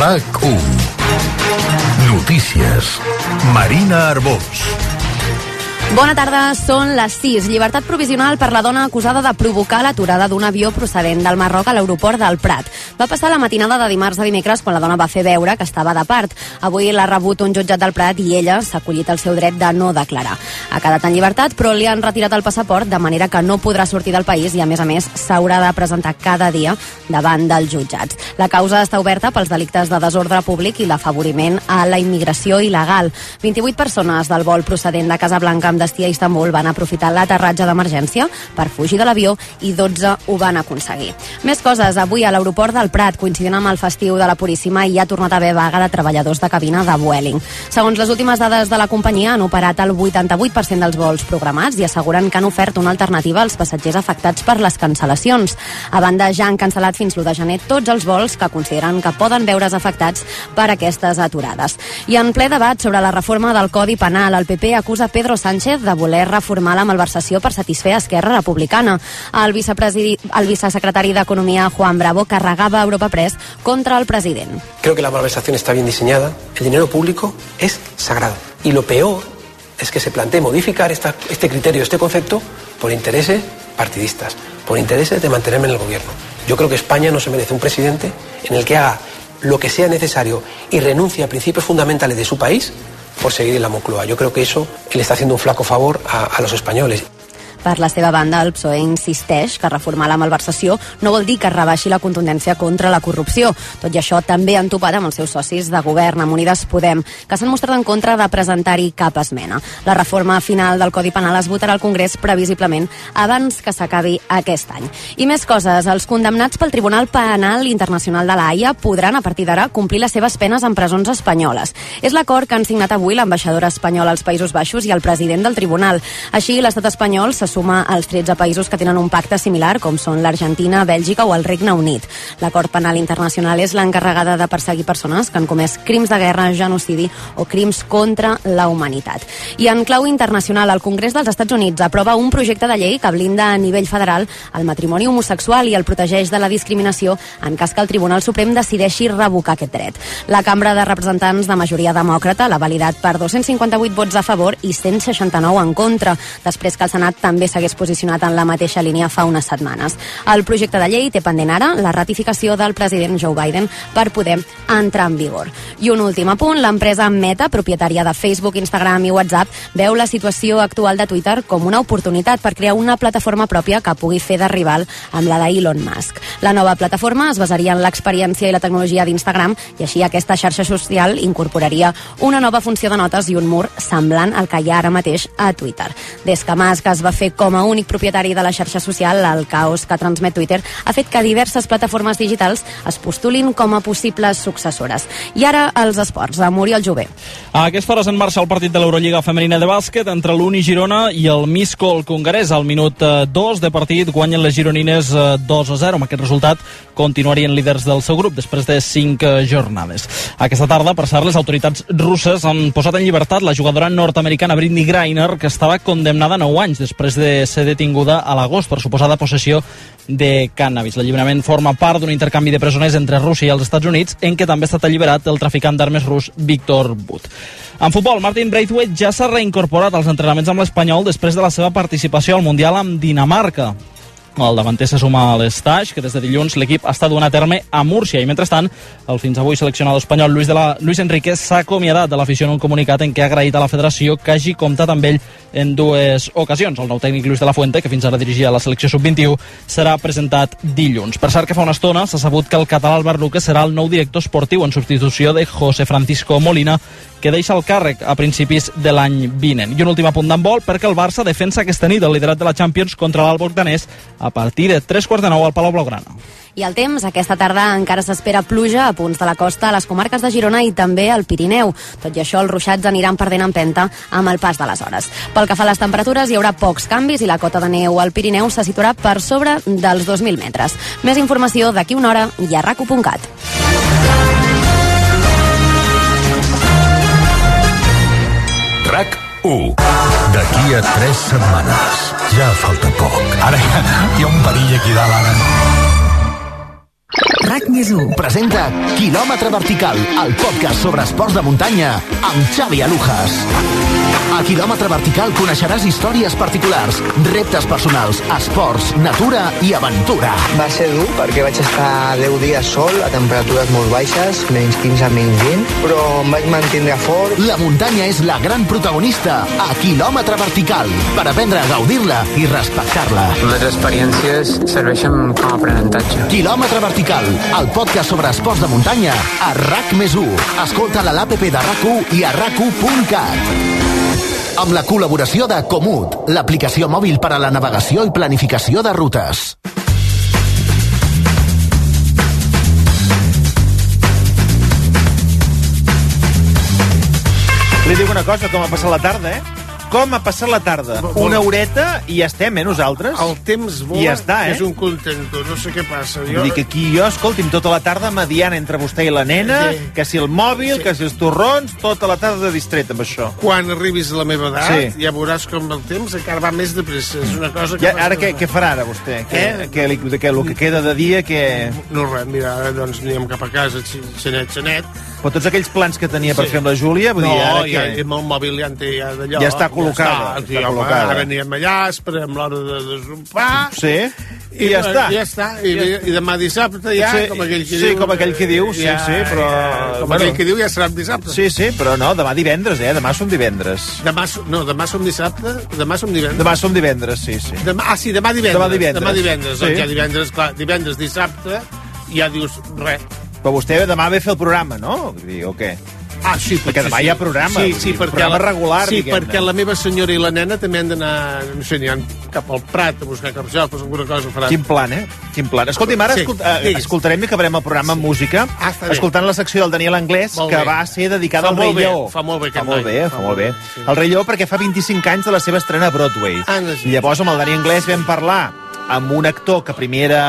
RAC1. Notícies. Marina Arbós. Bona tarda, són les 6. Llibertat provisional per la dona acusada de provocar l'aturada d'un avió procedent del Marroc a l'aeroport del Prat. Va passar la matinada de dimarts a dimecres quan la dona va fer veure que estava de part. Avui l'ha rebut un jutjat del Prat i ella s'ha acollit al seu dret de no declarar. Ha quedat en llibertat, però li han retirat el passaport, de manera que no podrà sortir del país i, a més, s'haurà de presentar cada dia davant dels jutjats. La causa està oberta pels delictes de desordre públic i l'afavoriment a la immigració il·legal. 28 persones del vol procedent de Casablanca amb destí a Istanbul van aprofitar l'aterratge d'emergència per fugir de l'avió i 12 ho van aconseguir. Més coses. Avui a l'aeroport del Prat, coincidint amb el festiu de la Puríssima, hi ha tornat a haver vaga de treballadors de cabina de Vueling. Segons les últimes dades de la companyia, han operat el 88% dels vols programats i asseguren que han ofert una alternativa als passatgers afectats per les cancel·lacions. A banda, ja han cancel·lat fins l'1 de gener tots els vols que consideren que poden veure's afectats per aquestes aturades. I en ple debat sobre la reforma del Codi Penal, el PP acusa Pedro Sánchez de voler reformar la malversació per satisfer Esquerra Republicana. El vicesecretari d'Economia, Juan Bravo, carregava Europa Press contra el president. Creo que la malversación está bien diseñada. El dinero público es sagrado. Y lo peor es que se plantee modificar este criterio, este concepto, por intereses partidistas, por intereses de mantenerme en el gobierno. Yo creo que España no se merece un presidente en el que haga lo que sea necesario y renuncie a principios fundamentales de su país por seguir en la Moncloa. Yo creo que eso le está haciendo un flaco favor a los españoles. Per la seva banda, el PSOE insisteix que reformar la malversació no vol dir que rebaixi la contundència contra la corrupció. Tot i això, també han topat amb els seus socis de govern, amb Unides Podem, que s'han mostrat en contra de presentar-hi cap esmena. La reforma final del Codi Penal es votarà al Congrés previsiblement abans que s'acabi aquest any. I més coses. Els condemnats pel Tribunal Penal Internacional de la Haia podran, a partir d'ara, complir les seves penes en presons espanyoles. És l'acord que han signat avui l'ambaixadora espanyola als Països Baixos i el president del tribunal. Així, l'estat espanyol se suma als 13 països que tenen un pacte similar, com són l'Argentina, Bèlgica o el Regne Unit. L'Acord Penal Internacional és l'encarregada de perseguir persones que han comès crims de guerra, genocidi o crims contra la humanitat. I en clau internacional, el Congrés dels Estats Units aprova un projecte de llei que blinda a nivell federal el matrimoni homosexual i el protegeix de la discriminació en cas que el Tribunal Suprem decideixi revocar aquest dret. La Cambra de Representants de majoria demòcrata l'ha validat per 258 vots a favor i 169 en contra, després que el Senat també s'hagués posicionat en la mateixa línia fa unes setmanes. El projecte de llei té pendent ara la ratificació del president Joe Biden per poder entrar en vigor. I un últim apunt, l'empresa Meta, propietària de Facebook, Instagram i WhatsApp, veu la situació actual de Twitter com una oportunitat per crear una plataforma pròpia que pugui fer de rival amb la d'Elon Musk. La nova plataforma es basaria en l'experiència i la tecnologia d'Instagram i així aquesta xarxa social incorporaria una nova funció de notes i un mur semblant al que hi ha ara mateix a Twitter. Des que Musk es va fer com a únic propietari de la xarxa social, el caos que transmet Twitter ha fet que diverses plataformes digitals es postulin com a possibles successores. I ara els esports, amb Oriol Jové. A aquesta hora és en marxa el partit de l'Eurolliga femenina de bàsquet entre l'Uni Girona i el Miskolc hongarès. Al minut 2 de partit guanyen les gironines 2-0. Amb aquest resultat continuarien líders del seu grup després de 5 jornades. Aquesta tarda, per cert, les autoritats russes han posat en llibertat la jugadora nord-americana Brittney Griner, que estava condemnada a 9 anys després de ser detinguda a l'agost per suposada possessió de cànnabis. L'alliberament forma part d'un intercanvi de presoners entre Rússia i els Estats Units, en què també ha estat alliberat el traficant d'armes rus Viktor Butt. En futbol, Martin Braithwaite ja s'ha reincorporat als entrenaments amb l'Espanyol després de la seva participació al Mundial amb Dinamarca. El davanter se suma a l'Estaix, que des de dilluns l'equip està duent a terme a Múrcia, i mentrestant el fins avui seleccionador espanyol Luis Enrique s'ha acomiadat de l'afició en un comunicat en què ha agraït a la federació que hagi comptat amb ell en 2 ocasions. El nou tècnic Luis de la Fuente, que fins ara dirigia la selecció sub-21, serà presentat dilluns. Per cert, que fa una estona s'ha sabut que el català Albert Luque serà el nou director esportiu en substitució de José Francisco Molina, que deixa el càrrec a principis de l'any vinent. I un últim apunt d'handbol, perquè el Barça defensa aquesta nit el liderat de la Champions contra l'Alborg danès a partir de 9:15 al Palau Blaugrana. I el temps, aquesta tarda encara s'espera pluja a punts de la costa, a les comarques de Girona i també al Pirineu. Tot i això, els ruixats aniran perdent empenta amb el pas de les hores. Pel que fa a les temperatures, hi haurà pocs canvis i la cota de neu al Pirineu se situarà per sobre dels 2.000 metres. Més informació d'aquí una hora i a raco.cat. RAC1. D'aquí a 3 setmanes. Ja falta poc. Ara hi ha un perill aquí dalt, ara. RAC+1 presenta Quilòmetre Vertical, el podcast sobre esports de muntanya amb Xavi Alujas. A Quilòmetre Vertical coneixeràs històries particulars, reptes personals, esports, natura i aventura. Va ser dur perquè vaig estar 10 dies sol a temperatures molt baixes, menys 15, menys 20, però em vaig mantindre fort. La muntanya és la gran protagonista a Quilòmetre Vertical, per aprendre a gaudir-la i respectar-la. Les experiències serveixen com a aprenentatge. Quilòmetre Vertical, el podcast sobre esports de muntanya a RAC+1. Escolta-la a l'APP de RAC1 i a RAC1.cat. Amb la col·laboració de Komoot, l'aplicació mòbil per a la navegació i planificació de rutes. Li dic una cosa, com ha passat la tarda, Com ha passat la tarda? Una horeta i ja estem, nosaltres? El temps vola, i ja està, és un contento, no sé què passa. Vull dir que aquí jo, escolti'm, tota la tarda mediant entre vostè i la nena, que si el mòbil, que si els torrons, tota la tarda distret amb això. Quan arribis a la meva edat, ja veuràs com el temps encara va més de pressa. És una cosa que... Ara què farà ara vostè? El que queda de dia, què... No res, mira, ara doncs anirem cap a casa, xanet. Però tots aquells plans que tenia per fer amb la Júlia, vull dir, ara què? No, amb el mòbil ja en té d'allò. Ja està col·locada. Ara anirem allà, esperem l'hora de desompar. Sí, i ja està. Ja està, i demà dissabte ja, com aquell que diu. Sí, com aquell que diu, sí, però... Com aquell que diu ja serà dissabte. Sí, però no, demà divendres, demà som divendres. Demà som dissabte, demà som divendres. Demà som divendres, sí. Demà divendres. Demà divendres, doncs ja divendres, clar, divendres, dissabte, ja dius res. Però vostè demà ve a fer el programa, no? O què? Ah, sí, perquè demà hi ha programa. Sí, programa regular, sí, perquè la meva senyora i la nena també han d'anar, no sé, aniran cap al Prat a buscar carxofes, alguna cosa faran. Quin plan, Quin plan. Escolti'm, ara escoltarem i acabarem el programa amb música, escoltant la secció del Daniel Anglès, que va ser dedicada al Rei Lleó. Fa molt bé, fa molt bé. El Rei Lleó perquè fa 25 anys de la seva estrena a Broadway. I llavors amb el Daniel Anglès vam parlar amb un actor que primer era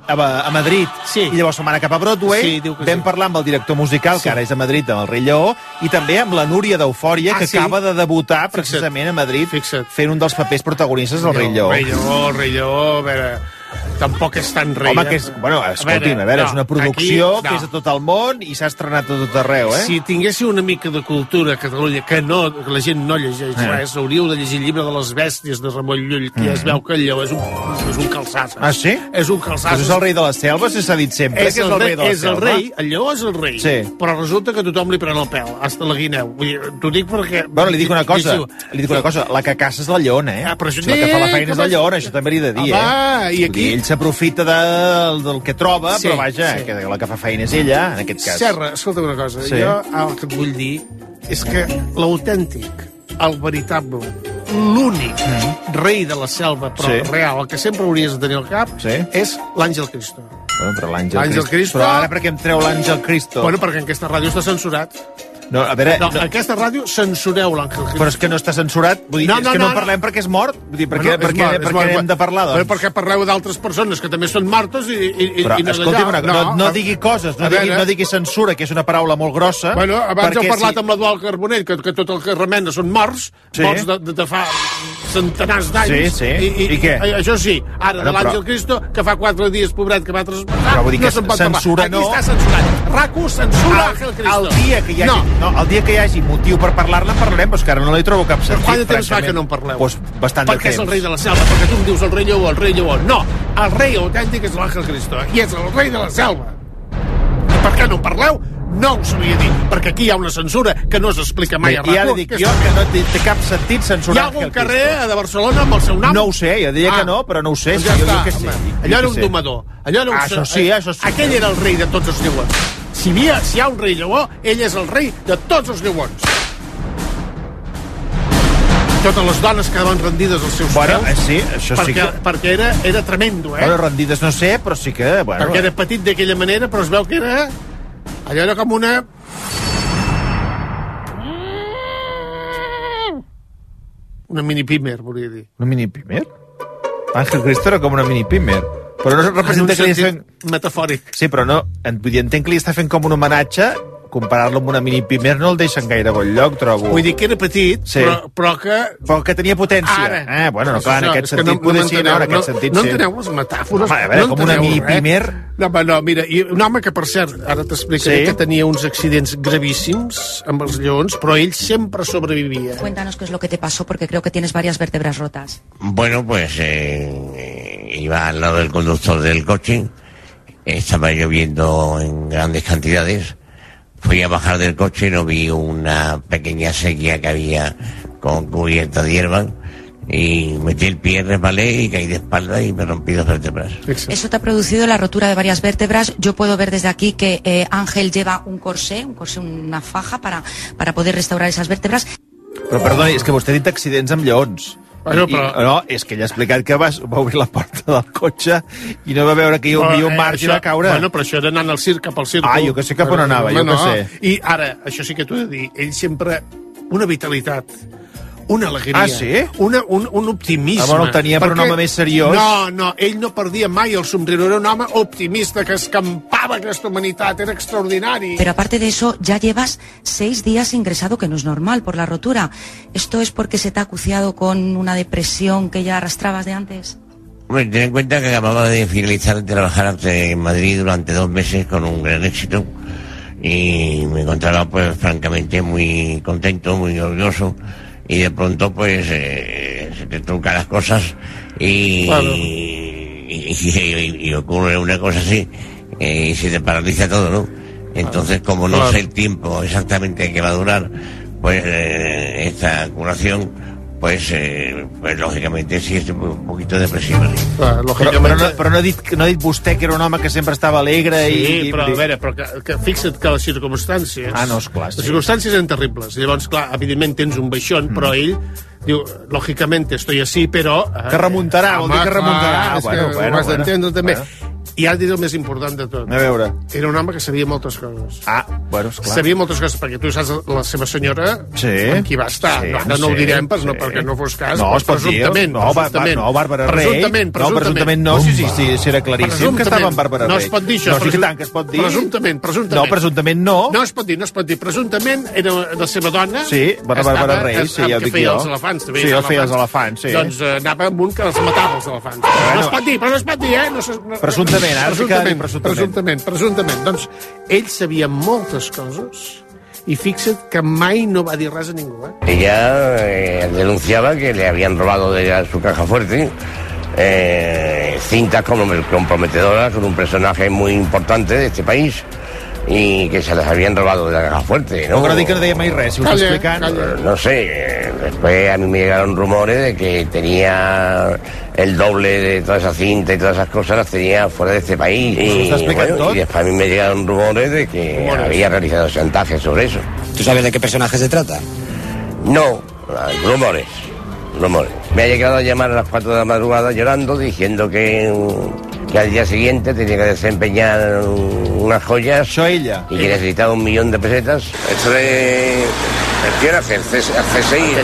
a Madrid i llavors se'n va anar cap a Broadway. Vam parlar amb el director musical, que ara és a Madrid, amb el Rei Lleó, i també amb la Núria d'Eufòria, que acaba de debutar precisament a Madrid fent un dels papers protagonistes del Rei Lleó. El Rei Lleó, a veure... Tampoc és tan rei. Home, escolti'm, és una producció que és a tot el món i s'ha estrenat a tot arreu, Si tinguéssiu una mica de cultura a Catalunya, que la gent no llegeix res, hauríeu de llegir el llibre de les bèsties de Ramon Llull, que ja es veu que el lleó és un calçat. Ah, sí? És un calçat. Però és el rei de la selva, s'ha dit sempre que és el rei de la selva. El lleó és el rei, però resulta que tothom li pren el pèl, hasta la guineu. T'ho dic perquè... Bueno, li dic una cosa, la que caça és la lleona, La que fa la feina és la lleona, això també li he de dir, I aquí... Ell s'aprofita del que troba, però vaja, que la que fa feina és ella, en aquest cas. Serra, escolta una cosa, jo el que et vull dir és que l'autèntic, el veritable, l'únic rei de la selva, però real, el que sempre hauries de tenir al cap, és l'Àngel Cristo. Bueno, però l'Àngel Cristo... Però ara per què em treu l'Àngel Cristo? Bueno, perquè en aquesta ràdio està censurat. No, a veure... No, en aquesta ràdio censureu l'Àngel Cristo. Però és que no està censurat, vull dir, és que no en parlem perquè és mort. Vull dir, per què hem de parlar, doncs? Perquè parleu d'altres persones que també són mortes i però, escolti'm, no digui coses, no digui censura, que és una paraula molt grossa. Bueno, abans heu parlat amb l'Eduard Carbonell, que tot el que remena són morts de fa centenars d'anys. Sí. I què? Això sí, ara de l'Àngel Cristo, que fa 4 dies, pobret, que va traspassar, no se'n pot parlar. Aquí està censurat. RAC1 censura Àngel Cristo. El dia que hi hagi motiu per parlar-ne, en parlarem, però és que ara no li trobo cap sentit. Quant de temps fa que no en parleu? Doncs bastant de temps. Perquè és el rei de la selva, perquè tu em dius el rei Lleó. No, el rei autèntic és l'Àngel Cristo, i és el rei de la selva. I per què no en parleu? No ho sabia dir, perquè aquí hi ha una censura que no s'explica mai a RAC1. Ja li dic jo que no té cap sentit censurar Àngel Cristo. Hi ha algun carrer de Barcelona amb el seu nom? No ho sé, jo diria que no, però no ho sé. Ja està, allò era un domador. Això sí. Aquell era el rei de tots els lleons. Si hi ha un rei lleó, ell és el rei de tots els lleons. Totes les dones quedaven rendides als seus peus. Sí, això sí que... Perquè era tremendo, Bueno, rendides no sé, però sí que... Perquè era petit d'aquella manera, però es veu que era... Allò era com una... Una mini-pimer, volia dir. Una mini-pimer? Àngel Cristo era com una mini-pimer. Però no representa que li estan... metafòric. Sí, però no... Vull dir, entenc que li està fent com un homenatge comparar-lo amb una mini Pimer no el deixen gaire bon lloc, trobo. Vull dir que era petit, sí. però que tenia potència. Ara. Bueno, clar, en aquest sentit poder sí, no, en aquest sentit sí. No enteneu les metàfores. A veure, com una mini Pimer... No, mira, i un home que, per cert, ara t'explicaré que tenia uns accidents gravíssims amb els lleons, però ell sempre sobrevivia. Cuéntanos qué es lo que te pasó, porque creo que tienes varias vértebras rotas. Bueno, pues iba al lado del conductor del coche, estaba lloviendo en grandes cantidades, fui a bajar del coche, no vi una pequeña sequía que había con cubierta de hierba, y metí el pie, resbalé y caí de espalda y me rompí 2 vértebras. Eso te ha producido la rotura de varias vértebras. Yo puedo ver desde aquí que Ángel lleva un corsé, una faja para poder restaurar esas vértebras. Però perdoni, és que vostè ha dit accidents amb lleons. Bueno, no, és que ell ha explicat que va obrir la porta del cotxe i no va veure que hi havia un marge de caure. Bueno, però això era anant al circ, cap al circ. Jo que sé cap on anava, jo que sé. I ara, això sí que t'ho he de dir, ell sempre una vitalitat, una alegria, un optimisme. No el tenia per un home més seriós. No, ell no perdia mai el somriure, era un home optimista que escampava aquesta humanitat, era extraordinari. Pero aparte de eso, ya llevas 6 días ingresado, que no es normal por la rotura. ¿Esto es porque se te ha acuciado con una depresión que ya arrastrabas de antes? Bueno, ten en cuenta que acababa de finalizar de trabajar en Madrid durante 2 meses con un gran éxito y me encontraba pues francamente muy contento, muy orgulloso. Y de pronto pues se te truncan las cosas y ocurre una cosa así y se te paraliza todo, ¿no? Entonces, como no sé el tiempo exactamente que va a durar pues esta curación, pues lògicament sí, estic un poquito depressiva. Però no ha dit vostè que era un home que sempre estava alegre i... Sí, però a veure, que fixa't que les circumstàncies... no, esclar. Les circumstàncies eren terribles. Llavors, clar, evidentment tens un baixón, però ell diu, lògicament estoy así, però... Que remuntarà, vol dir que remuntarà. Ho has d'entendre també. I ara diré el més important de tot. A veure. Era un home que sabia moltes coses. Bueno, esclar. Sabia moltes coses, perquè tu saps la seva senyora amb qui va estar. Ara no ho direm perquè no fos cas. No, es pot dir. No, Bàrbara Rey. Presumptament no, si era claríssim que estava amb Bàrbara Rey. No es pot dir això. No, sí que tant que es pot dir. Presumptament. No, presumptament no. No es pot dir. Presumptament era la seva dona. Sí, Bàrbara Rey, sí, ja ho dic jo. Que feia els elefants, també. Sí, feia els elefants, sí. Doncs anava amb un que els matava, els elefants. No es pot dir, però no es pot dir, Presumptament. Doncs ell sabia moltes coses y fíjate que mai no va dir res a ningú. Ella denunciaba que le habían robado de su caja fuerte cintas comprometedoras con un personaje muy importante de este país y que se les habían robado de la caja fuerte, ¿no? No dic que no deia mai res, si ho està explicant. No sé, después a mí me llegaron rumores de que tenía el doble de toda esa cinta y todas esas cosas las tenía fuera de este país. Y después a mí me llegaron rumores de que había realizado chantajes sobre eso. ¿Tú sabes de qué personaje se trata? No, rumores. Me ha llegado a llamar a las 4 de la madrugada llorando, diciendo que al día siguiente tenía que desempeñar unas joyas y que necesitaba 1 millón de pesetas. Esto de... al CSI.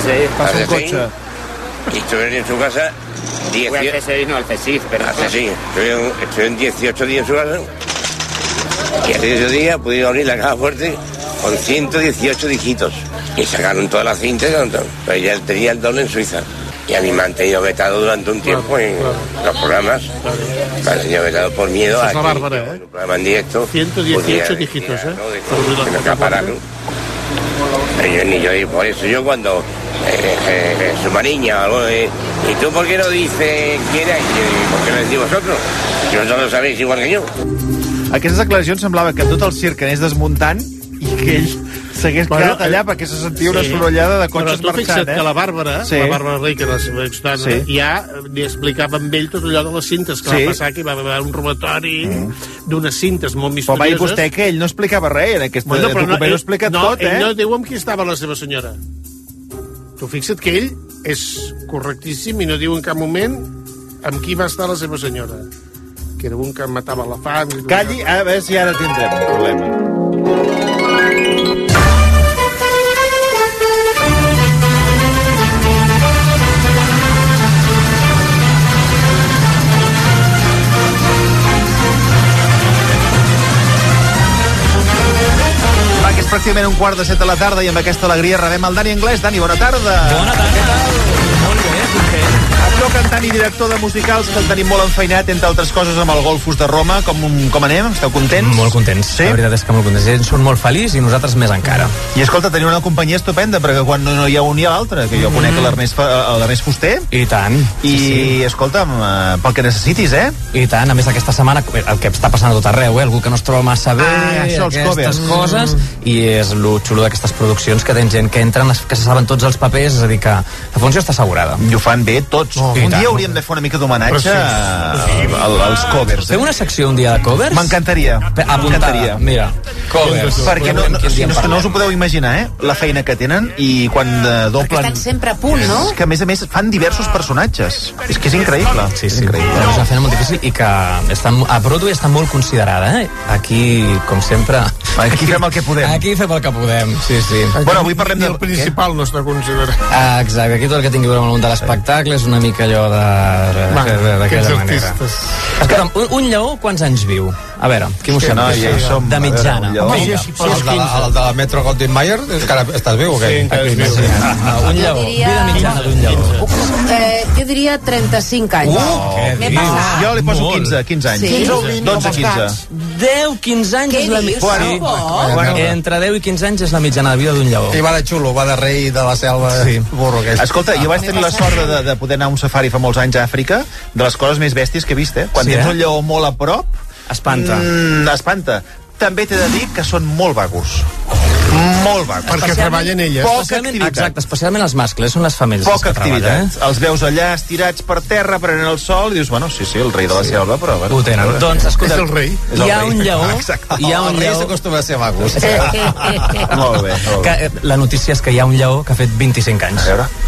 Y estuve en su casa... Al CSI, no al CSIF, pero... Al CSI. Estuve en 18 días en su casa y hace 18 días he podido abrir la caja fuerte con 118 dígitos. Y sacaron todas las cintas, pero ella tenía el doble en Suiza. Y a mí me han tenido vetado durante un tiempo en los programas. Me han tenido vetado por miedo a que en un programa en directo... 118 dígitos, que me escaparan. Y por eso yo cuando su mariña ¿y tú por qué no dices quién es? ¿Por qué lo decís vosotros? Si vosotros lo sabéis igual que yo. Aquestes declaracions semblava que tot el circ anés desmuntant i que ell s'hagués quedat allà perquè se sentia una sorollada de cotxes marxant. Però tu fixa't que la Bàrbara Rey, que era la seva exdona, ja li explicava amb ell tot allò de les cintes que va passar, que hi va haver un robatori d'unes cintes molt misterioses. Però va dir vostè que ell no explicava res, en aquest document ho explica tot, ell no diu amb qui estava la seva senyora. Tu fixa't que ell és correctíssim i no diu en cap moment amb qui va estar la seva senyora, que era un que matava elefants. Calli, a veure si ara tindrem un problema. pràcticament 6:45 de la tarda i amb aquesta alegria rebem el Dani Anglès. Dani, bona tarda. Bona tarda. Molt bé, content. Actor, cantant i director de musicals, que el tenim molt enfeinat, entre altres coses, amb el Golfus de Roma. Com anem? Esteu contents? Molt contents. Sí? La veritat és que molt contents. Ells són molt feliços i nosaltres més encara. I escolta, teniu una companyia estupenda, perquè quan no hi ha un hi ha l'altre, que jo conec l'Ernest Fuster. I tant. I, escolta'm, pel que necessitis, I tant. A més, aquesta setmana, el que està passant a tot arreu, algú que no es troba massa bé, aquestes coses, i és lo xulo d'aquestes produccions, que tens gent que entren, que se saben tots els papers, és a dir, que la funció està assegurada. I ho fan bé tots. Un dia hauríem de fer una mica d'homenatge als covers. Fem una secció un dia de covers? M'encantaria. Apuntada, mira, covers. Perquè no us ho podeu imaginar, la feina que tenen, i quan doblen... Perquè estan sempre a punt, no? Que a més fan diversos personatges. És que és increïble. Sí. És una feina molt difícil i que a Broadway està molt considerada, Aquí, com sempre... Aquí fem el que podem. Aquí fem el que podem, sí. Bueno, avui parlem del principal, no està considerat. Exacte, aquí tot el que tingui a veure amb el món de l'espectacle és una mica allò d'aquella manera. Escolta'm, un lleó quants anys viu? A veure, qui m'ho sembla? De mitjana. El de la Metro Goldwyn Mayer, encara estàs viu o què? Sí, encara és viu. Un lleó, vida mitjana d'un lleó. Jo diria 35 anys. M'he passat. Jo li poso 15 anys. 12-15. 10-15 anys és la mitjana. Entre 10 i 15 anys és la mitjana de vida d'un lleó. I va de xulo, va de rei de la selva. Burro aquell. Escolta, jo vaig tenir la sort de poder anar a un safari fa molts anys a Àfrica, de les coses més bèsties que he vist, Quan tens un lleó molt a prop... Espanta. També t'he de dir que són molt vagos. Molt vagos. Perquè treballen elles. Poca activitat. Exacte, especialment els mascles, són les femelles. Poca activitat. Els veus allà estirats per terra, prenent el sol, i dius, bueno, sí, el rei de la selva, però... Ho tenen. Doncs, escolta, és el rei. Hi ha un lleó... El rei s'acostuma a ser vagos. Molt bé. La notícia és que hi ha un lleó que ha fet 25 anys. A veure...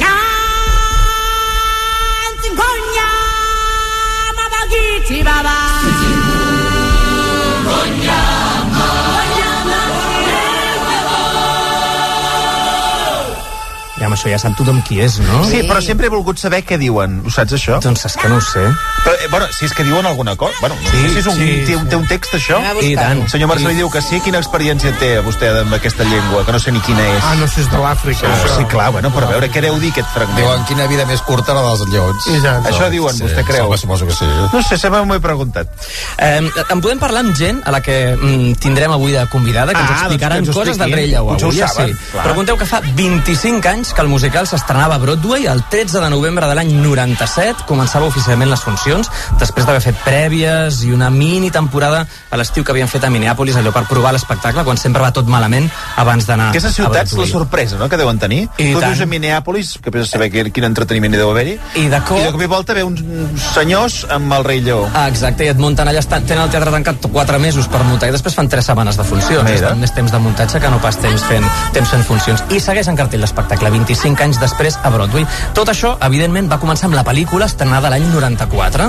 Ja, amb això ja sap tothom qui és, no? Sí, però sempre he volgut saber què diuen. Ho saps, això? Doncs és que no ho sé. Però, bueno, si és que diuen alguna cosa... Bueno, no sé si té un text, això. I tant. El senyor Marcelí diu que sí. Quina experiència té vostè amb aquesta llengua? Que no sé ni quina és. No sé, és de l'Àfrica. Sí, clar, bueno, però a veure, què deu dir aquest fragment? Diuen quina vida més curta la dels lleons. Això diuen, vostè creu? Suposo que sí. No sé, sempre m'ho he preguntat. En podem parlar amb gent a la que tindrem avui de convidada, que ens explicaran coses del Rei Lleó. Potser ho saben. Però conteu que fa 25 anys que el musical s'estrenava a Broadway. El 13 de novembre de l'any 97 començava oficialment les funcions, després d'haver fet prèvies i una mini temporada a l'estiu que havien fet a Minneapolis, allò per provar l'espectacle, quan sempre va tot malament abans d'anar a Broadway. Aquestes ciutats, la sorpresa, no?, que deuen tenir. Tu vius a Minneapolis, que penses saber quin entreteniment hi deu haver-hi, i de cop i volta ve uns senyors amb el Rei Lleó. Exacte, i et munten allà, tenen el teatre tancat 4 mesos per muntar, i després fan 3 setmanes de funcions. Estan més temps de muntatge que no pas temps fent funcions. I segueix en cartell l'espectacle 25 anys després a Broadway. Tot això, evidentment, va començar amb la pel·lícula estrenada l'any 94.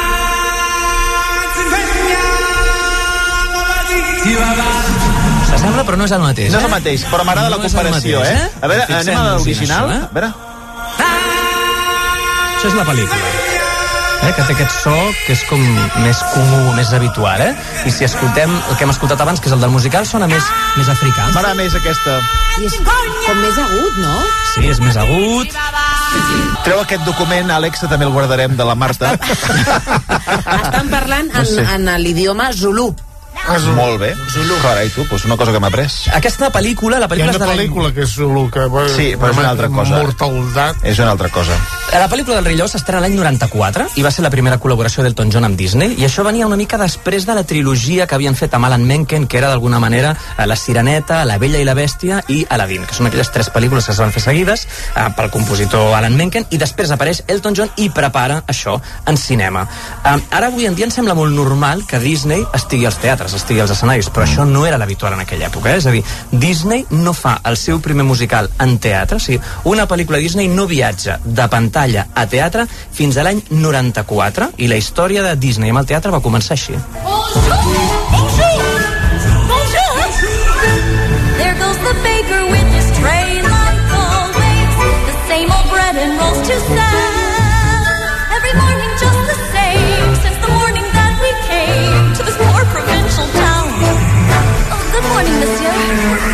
S'assembla, però no és el mateix. No és el mateix, però m'agrada la comparació, A veure, anem a l'original. A veure. Això és la pel·lícula. Que té aquest so que és com més comú, més habitual, I si escoltem el que hem escoltat abans, que és el del musical, sona més africà. M'agrada més aquesta. I és com més agut, no? Sí, és més agut. Treu aquest document, Àlex, que també el guardarem, de la Marta. Estan parlant en l'idioma Zulu. Molt bé. Carai, tu, una cosa que m'ha après. Aquesta pel·lícula, la pel·lícula és de l'any... Hi ha una pel·lícula que és Zulu, que... Sí, però és una altra cosa. Mortalitat. És una altra cosa. La pel·lícula del Rei Lleó s'estrena l'any 94 i va ser la primera col·laboració d'Elton John amb Disney, i això venia una mica després de la trilogia que havien fet amb Alan Menken, que era d'alguna manera La Sireneta, La Bella i la Bèstia i Aladdin, que són aquelles 3 pel·lícules que es van fer seguides pel compositor Alan Menken, i després apareix Elton John i prepara això en cinema. Ara avui en dia em sembla molt normal que Disney estigui als teatres, estigui als escenaris, però això no era l'habitual en aquella època, És a dir, Disney no fa el seu primer musical en teatre, o sigui, una pel·lícula Disney no viatja de pantalla a teatre fins a l'any 94, i la història de Disney amb el teatre va començar així. There goes the baker with his tray like always, the same old bread and rolls to sell. Every morning just the same, since the morning that we came to this poor provincial town. Oh, good morning, monsieur.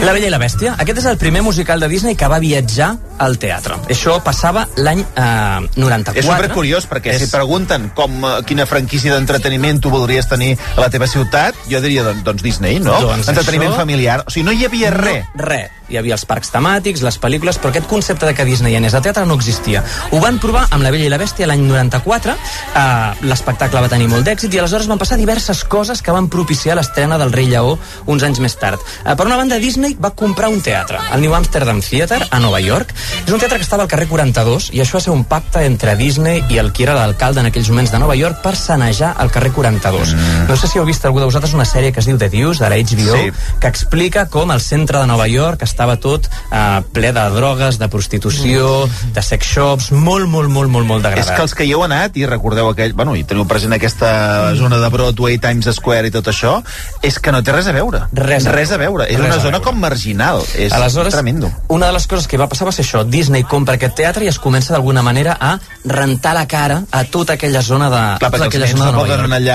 La Bella i la Bèstia. Aquest és el primer musical de Disney que va viatjar al teatre. Això passava l'any 94. És supercuriós, perquè si pregunten quina franquícia d'entreteniment tu voldries tenir a la teva ciutat, jo diria, doncs Disney, no? Doncs entreteniment això... familiar. O sigui, no hi havia res. Res. Hi havia els parcs temàtics, les pel·lícules, però aquest concepte de que Disney anés a teatre no existia. Ho van provar amb La Bella i la Bèstia l'any 94, l'espectacle va tenir molt d'èxit i aleshores van passar diverses coses que van propiciar l'estrena del Rei Lleó uns anys més tard. Per una banda, Disney va comprar un teatre, el New Amsterdam Theatre, a Nova York. És un teatre que estava al carrer 42 i això va ser un pacte entre Disney i el qui era l'alcalde en aquells moments de Nova York per sanejar el carrer 42. No sé si heu vist algú de vosaltres una sèrie que es diu The Deuce, de la HBO, que explica com el centre de Nova York estava tot ple de drogues, de prostitució, de sex shops, molt degradat. És que els que hi heu anat i recordeu aquell, bueno, i teniu present aquesta zona de Broadway, Times Square i tot això, és que no té res a veure. Res a veure. És una zona com marginal. És tremendo. Una de les coses que va passar va ser això. Disney compra aquest teatre i es comença d'alguna manera a rentar la cara a tota aquella zona de, clar, tota aquella zona de Nova York. Anar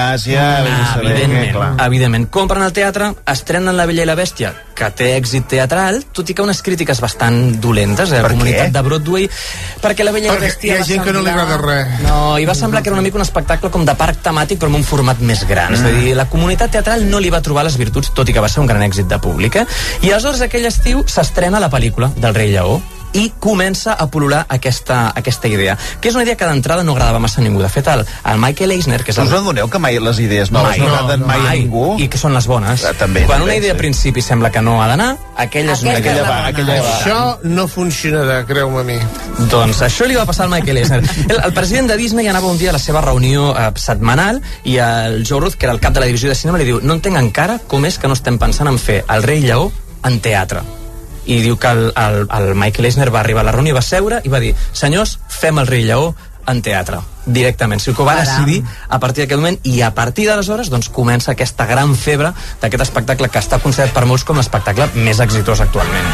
allà, evidentment. Compren el teatre, estrenen La Bella i la Bèstia, que té èxit teatral, tot i que unes crítiques bastant dolentes a la comunitat de Broadway, perquè La Bella i la Bèstia... Hi ha gent que no li agrada res. No, i va semblar que era una mica un espectacle com de parc temàtic, però amb un format més gran. És a dir, la comunitat teatral no li va trobar les virtuts, tot i que va ser un gran èxit de públic. I aleshores aquell estiu s'estrena la pel·lícula del Rei Lleó i comença a pol·lular aquesta idea, que és una idea que d'entrada no agradava massa a ningú. De fet, el Michael Eisner, que és... Us adoneu que mai les idees noves no agraden mai a ningú? I que són les bones. Quan una idea a principi sembla que no ha d'anar, aquella és una idea... Això no funcionarà, creu-me a mi. Doncs això li va passar al Michael Eisner. El president de Disney anava un dia a la seva reunió setmanal i el Joe Ruth, que era el cap de la divisió de cinema, li diu: no entenc encara com és que no estem pensant en fer el Rei Lleó en teatre. I diu que el Michael Eisner va arribar a la reunió, va seure i va dir: senyors, fem el Rei Lleó en teatre, directament. O sigui que ho va decidir a partir d'aquest moment, i a partir d'aleshores doncs comença aquesta gran febre d'aquest espectacle que està considerat per molts com l'espectacle més exitós actualment.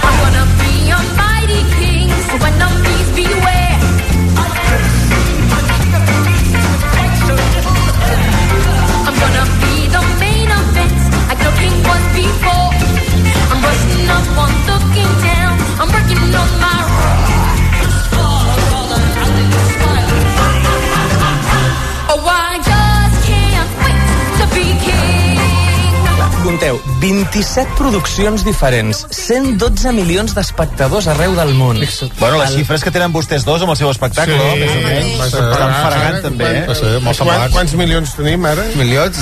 Compteu, 27 produccions diferents, 112 milions d'espectadors arreu del món. Bueno, les xifres que tenen vostès dos amb el seu espectacle, més o menys, estan faragant també. Quants milions tenim ara? Milions?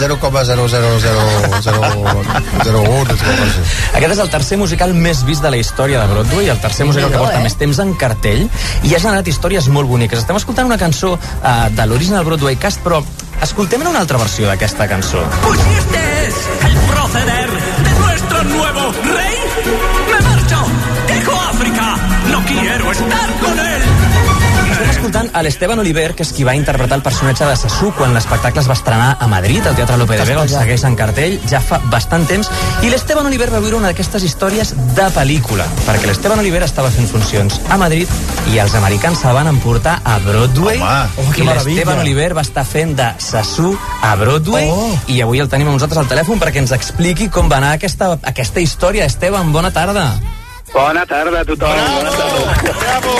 0,00001. Aquest és el tercer musical més vist de la història de Broadway, el tercer musical que porta més temps en cartell, i ha generat històries molt boniques. Estem escoltant una cançó de l'Original Broadway Cast, però escoltem una altra versió d'aquesta cançó. Pues este es el proceder de nuestro nuevo rey. Me marcho, dejo África, no quiero estar con él. Estem escoltant a l'Esteban Oliver, que és qui va interpretar el personatge de Sassou quan l'espectacle es va estrenar a Madrid, al Teatre Lope de Vega, on segueix en cartell ja fa bastant temps, i l'Esteban Oliver va viure una d'aquestes històries de pel·lícula, perquè l'Esteban Oliver estava fent funcions a Madrid i els americans se'l van emportar a Broadway, i l'Esteban Oliver va estar fent de Sassou a Broadway, i avui el tenim amb nosaltres al telèfon perquè ens expliqui com va anar aquesta història. Esteban, bona tarda. Bona tarda a tothom. Bravo!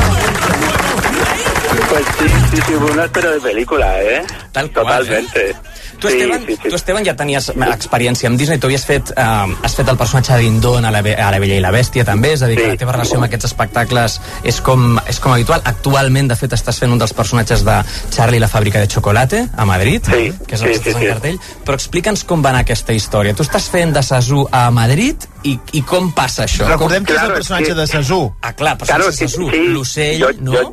Pues sí, una espera de película, ¿eh? Totalmente. Tu, Esteban, ja tenies experiència amb Disney, tu has fet el personatge de Dindon a la Bella i la Bèstia, també, és a dir, que la teva relació amb aquests espectacles és com habitual. Actualment, de fet, estàs fent un dels personatges de Charlie i la fàbrica de xocolate, a Madrid, que és el que estàs en cartell, però explica'ns com va anar aquesta història. Tu estàs fent de Sassou a Madrid i com passa això? Recordem que és el personatge de Sassou. Ah, clar, el personatge de Sassou, l'ocell, no?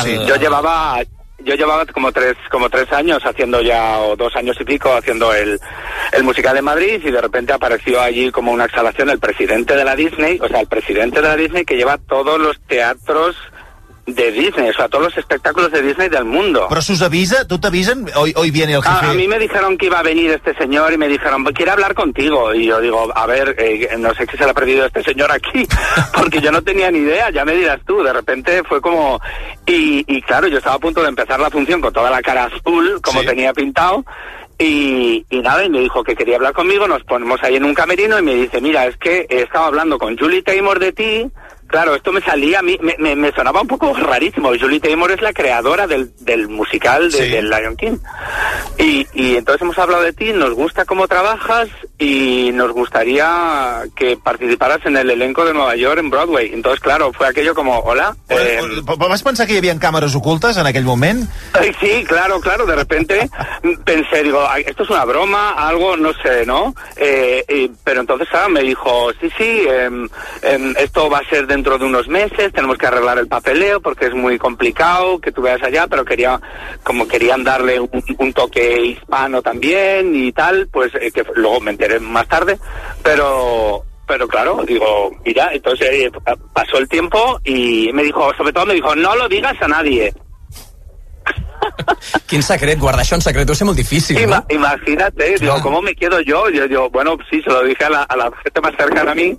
Yo llevaba como tres años haciendo ya, o 2 años y pico, haciendo el musical en Madrid, y de repente apareció allí como una exhalación el presidente de la Disney, que lleva todos los teatros de Disney, o sea, todos los espectáculos de Disney del mundo. ¿Pero sus avisa? ¿Tú te avisan? Hoy viene el jefe. A mí me dijeron que iba a venir este señor y me dijeron, quiere hablar contigo. Y yo digo, a ver, no sé si se le ha perdido este señor aquí, porque yo no tenía ni idea, ya me dirás tú. De repente fue como... Y claro, yo estaba a punto de empezar la función con toda la cara azul, como tenía pintado, Y nada, y me dijo que quería hablar conmigo, nos ponemos ahí en un camerino y me dice, mira, es que estaba hablando con Julie Taymor de ti. Claro, esto me salía a mí, me sonaba un poco rarísimo. Julie Taymor es la creadora del musical del Lion King. Y entonces hemos hablado de ti, nos gusta cómo trabajas y nos gustaría que participaras en el elenco de Nueva York en Broadway. Entonces, claro, fue aquello como, hola. ¿Vas pensar que hi havia càmeres ocultes en aquell moment? Sí, claro, de repente pensé, digo, esto es una broma, algo, no sé, ¿no? Pero entonces, claro, me dijo, sí, esto va a ser dentro de unos meses, tenemos que arreglar el papeleo porque es muy complicado que tú veas allá, pero querían darle un toque hispano también y tal, pues que luego me enteré más tarde, pero claro, digo, mira, entonces pasó el tiempo y me dijo, sobre todo me dijo, no lo digas a nadie. Quin secret, guardar això en secret deu ser molt difícil, ¿no? Imagínate, digo, ¿cómo me quedo yo? Yo, bueno, sí, se lo dije a la gente más cercana a mí.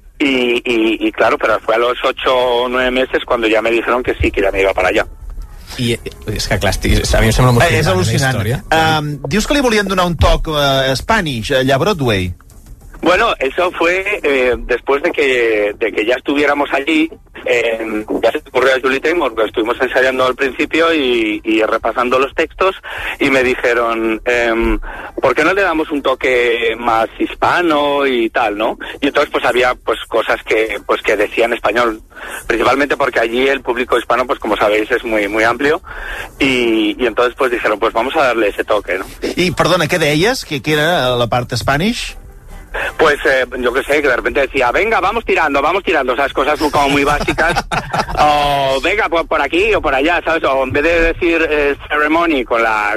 Y claro, pero fue a los 8 o 9 meses cuando ya me dijeron que sí, que ya me iba para allá. I és que, clar, a mi em sembla molt és al·lucinant. Dius que li volien donar un toc Spanish allà a Broadway. Bueno, eso fue después de que ya estuviéramos allí. Ya se ocurrió a Julie Taymor, que estuvimos ensayando al principio y repasando los textos, y me dijeron, ¿por qué no le damos un toque más hispano y tal, no? Y entonces pues había pues cosas que decían español, principalmente porque allí el público hispano, pues como sabéis, es muy muy amplio, y entonces pues dijeron, pues vamos a darle ese toque, ¿no? Y perdona, ¿qué deies? ¿Qué era la parte Spanish? Pues yo qué sé, que de repente decía, venga, vamos tirando, esas cosas como muy básicas, o venga, por aquí o por allá, ¿sabes? O en vez de decir ceremony con la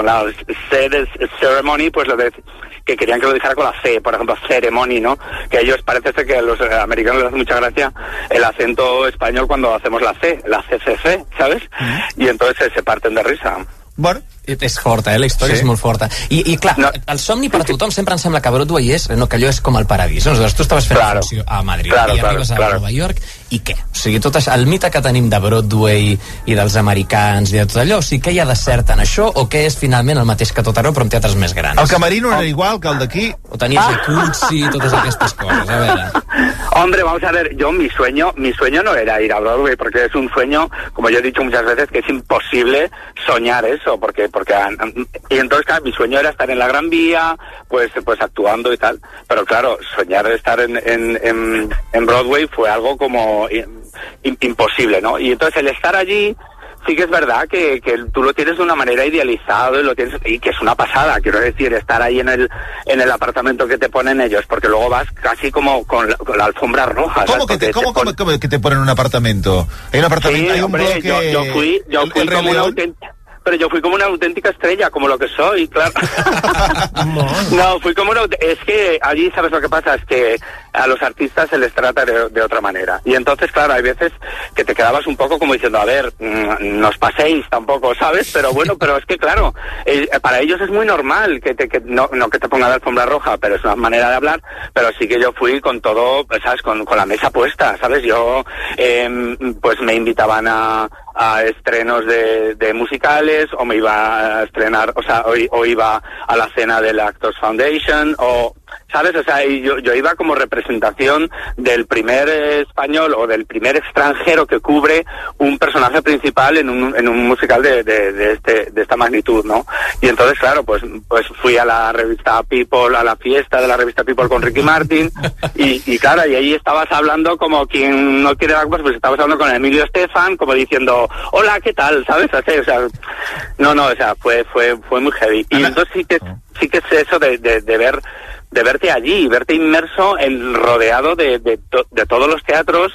C de ceremony, pues que querían que lo dijera con la C, por ejemplo, ceremony, ¿no? Que a ellos parece ser que a los americanos les hace mucha gracia el acento español cuando hacemos la C, la CCC, ¿sabes? Y entonces se parten de risa. Bueno, és forta, la història és molt forta. I clar, el somni per a tothom sempre em sembla que Broadway és, que allò és com el paradís. Aleshores, tu estaves fent la funció a Madrid i arribes a Nova York, i què? O sigui, tot això, el mite que tenim de Broadway i dels americans i de tot allò, o sigui, què hi ha de cert en això, o què és finalment el mateix que tot arreu, però en teatres més grans? El camerino era igual que el d'aquí? O tenies jacuzzi i totes aquestes coses, a veure. Hombre, vamos a ver, yo mi sueño no era ir a Broadway, porque es un sueño, como yo he dicho muchas veces, que es imposible soñar eso, porque y entonces claro, mi sueño era estar en la Gran Vía, pues actuando y tal, pero claro, soñar de estar en Broadway fue algo como imposible, ¿no? Y entonces el estar allí, sí que es verdad que tú lo tienes de una manera idealizado y que es una pasada, quiero decir, estar ahí en el apartamento que te ponen ellos, porque luego vas casi como con la alfombra roja. ¿Cómo que te ponen un apartamento? Hay un apartamento, sí, hay un hombre, bloque... yo fui como una auténtica... Pero yo fui como una auténtica estrella, como lo que soy, claro. No, fui como es que allí, ¿sabes lo que pasa? Es que a los artistas se les trata de otra manera. Y entonces, claro, hay veces que te quedabas un poco como diciendo, a ver, no os paséis tampoco, ¿sabes? Pero bueno, pero es que, claro, para ellos es muy normal no que te ponga la alfombra roja, pero es una manera de hablar, pero sí que yo fui con todo, ¿sabes? Con la mesa puesta, ¿sabes? Yo, pues me invitaban a estrenos de musicales, o me iba a estrenar, o sea, o iba a la cena de la Actors Foundation, o, ¿sabes? O sea, yo iba como representación del primer español o del primer extranjero que cubre un personaje principal en un musical de esta magnitud, ¿no? Y entonces, claro, pues fui a la revista People, a la fiesta de la revista People con Ricky Martin, y claro, y ahí estabas hablando como quien no quiere dar, pues estabas hablando con Emilio Estefan, como diciendo, hola, ¿qué tal? ¿Sabes? O sea, no, o sea, fue muy heavy. Y entonces sí que es eso de verte allí, verte inmerso, rodeado de todos los teatros,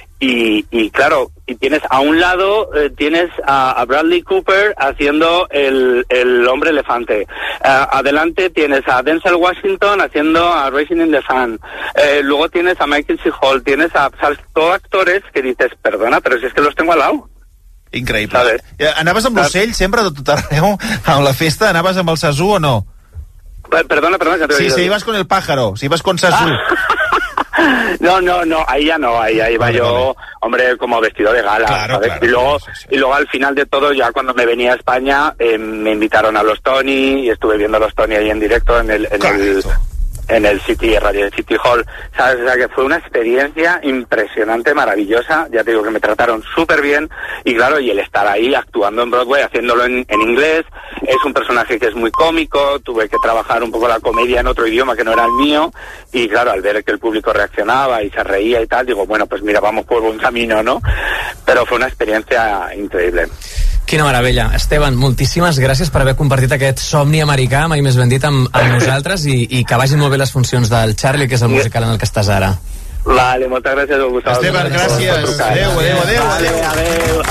y claro, y tienes a un lado tienes a Bradley Cooper haciendo el hombre elefante, adelante tienes a Denzel Washington haciendo a Racing in the Sun, luego tienes a Michael C. Hall, tienes ¿sabes? Todos actores que dices, perdona, pero si es que los tengo al lado. Increïble. Anaves amb l'ocell sempre de tot arreu a la festa? Anaves amb el Sasú o no? Perdona, que te Sí, si ibas con el pájaro, si ibas con Sasú. No, ahí ya no, ahí iba yo. hombre, como vestido de gala, ¿sabes? Y luego al final de todo, ya cuando me venía a España, me invitaron a los Tony y estuve viendo a los Tony ahí en directo en el City, Radio City Hall, ¿sabes? O sea, que fue una experiencia impresionante, maravillosa. Ya te digo que me trataron súper bien. Y claro, y el estar ahí actuando en Broadway, haciéndolo en inglés, es un personaje que es muy cómico. Tuve que trabajar un poco la comedia en otro idioma que no era el mío. Y claro, al ver que el público reaccionaba y se reía y tal, digo, bueno, pues mira, vamos por buen camino, ¿no? Pero fue una experiencia increïble. Quina meravella. Esteban, moltíssimes gràcies per haver compartit aquest somni americà, mai més ben dit, amb nosaltres, i que vagin molt bé les funcions del Charlie, que és el musical en el que estàs ara. Vale, moltes gràcies a vosaltres. Esteban, gràcies. Adéu.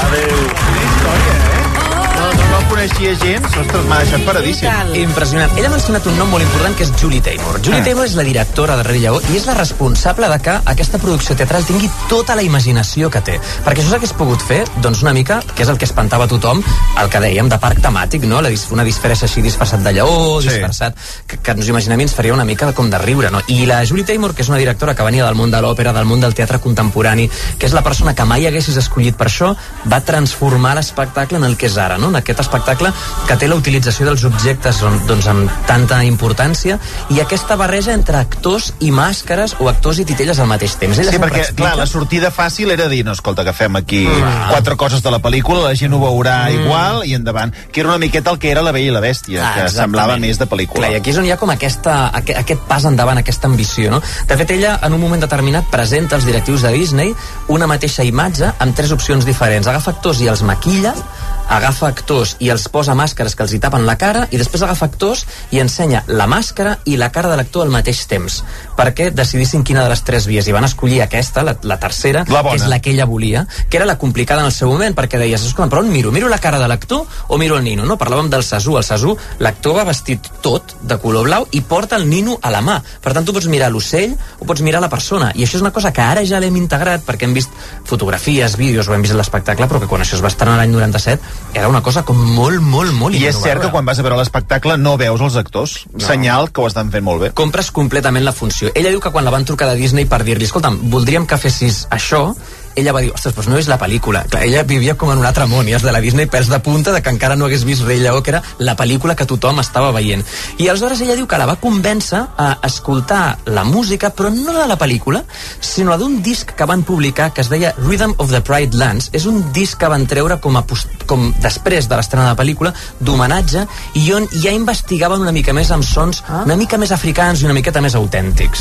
No el coneixia gens, ostres, m'ha deixat paradíssim. Impressionant. Ella ha mencionat un nom molt important, que és Julie Taymor. Julie Taymor és la directora de Rei Lleó i és la responsable de que aquesta producció teatral tingui tota la imaginació que té. Perquè això s'hagués pogut fer, doncs una mica, que és el que espantava a tothom, el que dèiem de parc temàtic, no? Una disfressa així disfressat de lleó, disfressat, que ens imaginem i ens faria una mica com de riure, no? I la Julie Taymor, que és una directora que venia del món de l'òpera, del món del teatre contemporani, que és la persona que mai haguessis escollit per això, va transformar l'espectacle en el que és ara, no? En aquest espectacle que té la utilització dels objectes doncs amb tanta importància i aquesta barreja entre actors i màscares o actors i titelles al mateix temps. Ella perquè, clar, la sortida fàcil era dir, no, escolta, agafem aquí 4 coses de la pel·lícula, la gent ho veurà igual i endavant, que era una miqueta el que era La Bella i la Bèstia, que semblava més de pel·lícula. Clar, i aquí és on hi ha com aquest pas endavant, aquesta ambició, no? De fet, ella, en un moment determinat, presenta als directius de Disney una mateixa imatge amb 3 opcions diferents. Agafa actors i els maquilla, agafa actors i els posa màscares que els hi tapen la cara, i després agafa actors i ensenya la màscara i la cara de l'actor al mateix temps, perquè decidissin quina de les 3 vies, i van escollir aquesta, la tercera, que és la que ella volia, que era la complicada en el seu moment, perquè deies, escolta, però on miro? Miro la cara de l'actor o miro el nino? No, parlàvem del Sasu. El Sasu, l'actor va vestit tot de color blau i porta el nino a la mà. Per tant, tu pots mirar l'ocell o pots mirar la persona, i això és una cosa que ara ja l'hem integrat, perquè hem vist fotografies, vídeos, ho hem vist a l'espectacle, però que quan això es va estrenar l'any 97 era una cosa com molt innovadora. I és cert que quan vas a veure l'espectacle no veus els actors. Senyal que ho estan fent molt bé. Compres completament la funció. Ella diu que quan la van trucar de Disney per dir-li, escolta'm, voldríem que fessis això, ella va dir, ostres, doncs no és la pel·lícula. Clar, ella vivia com en un altre món, i els de la Disney pèls de punta de que encara no hagués vist Rei Lleó, que era la pel·lícula que tothom estava veient. I aleshores ella diu que la va convèncer a escoltar la música, però no de la pel·lícula, sinó d'un disc que van publicar que es deia Rhythm of the Pride Lands. És un disc que van treure com després de l'estrena de la pel·lícula, d'homenatge, i on ja investigaven una mica més amb sons una mica més africans i una miqueta més autèntics.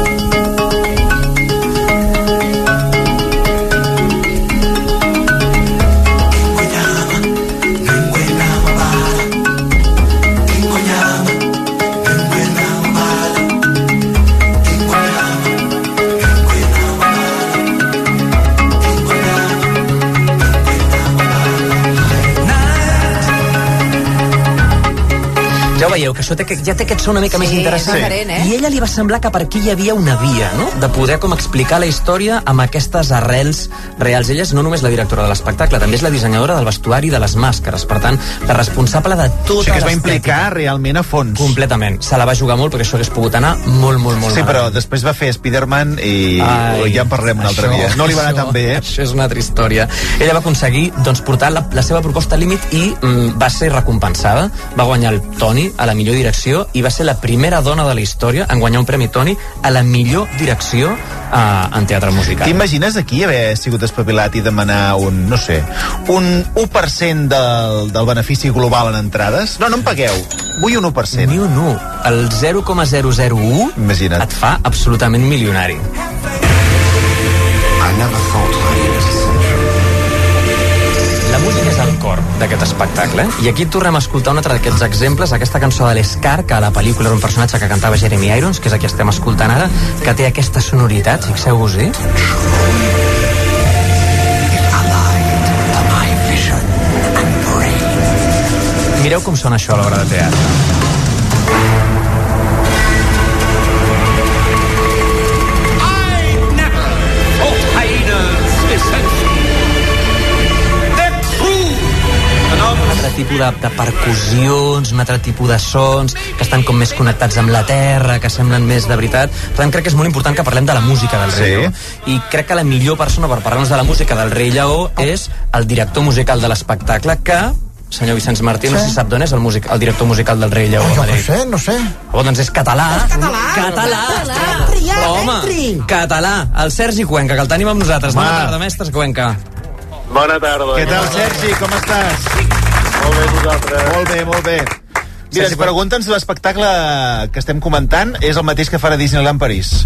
Ja ho veieu, que això ja té aquest so una mica més interessant. I ella li va semblar que per aquí hi havia una via, no?, de poder com explicar la història amb aquestes arrels reals. Ella és no només la directora de l'espectacle, també és la dissenyadora del vestuari i de les màscares. Per tant, la responsable de tota l'estètica. Que es va implicar realment a fons. Completament. Se la va jugar molt perquè això hagués pogut anar molt Sí, però després va fer Spider-Man i ja en parlarem un altre dia. No li va anar tan bé, Això és una altra història. Ella va aconseguir portar la seva proposta al límit i va ser recompensada. Va guanyar el Tony a la millor direcció i va ser la primera dona de la història en guanyar un premi Tony a la millor direcció en teatre musical. T'imagines aquí haver sigut espavilat i demanar un 1% del benefici global en entrades? No em pagueu, vull un 1%. Ni un 1. El 0,001 et fa absolutament milionari. La música és el cor d'aquest espectacle, i aquí tornem a escoltar un altre d'aquests exemples, aquesta cançó de l'Scar, que a la pel·lícula era un personatge que cantava Jeremy Irons, que és el que estem escoltant ara, que té aquesta sonoritat, fixeu-vos-hi. Mireu com sona això a l'obra de teatre. tipus tipus de percussions, un altre tipus de sons, que estan com més connectats amb la terra, que semblen més de veritat. Per tant, crec que és molt important que parlem de la música del Rei Lleó. I crec que la millor persona per parlar-nos de la música del Rei Lleó és el director musical de l'espectacle, que, senyor Vicenç Martí, no sé si sap d'on és el director musical del Rei Lleó. Jo no sé. Oh, doncs és català. Català. Home, català. El Sergi Cuenca, que el tenim amb nosaltres. Bona tarda, mestre Cuenca. Bona tarda. Què tal, Sergi? Com estàs? Molt bé, vosaltres. Molt bé, molt bé. Mira, ens pregunten si l'espectacle que estem comentant és el mateix que farà Disneyland París.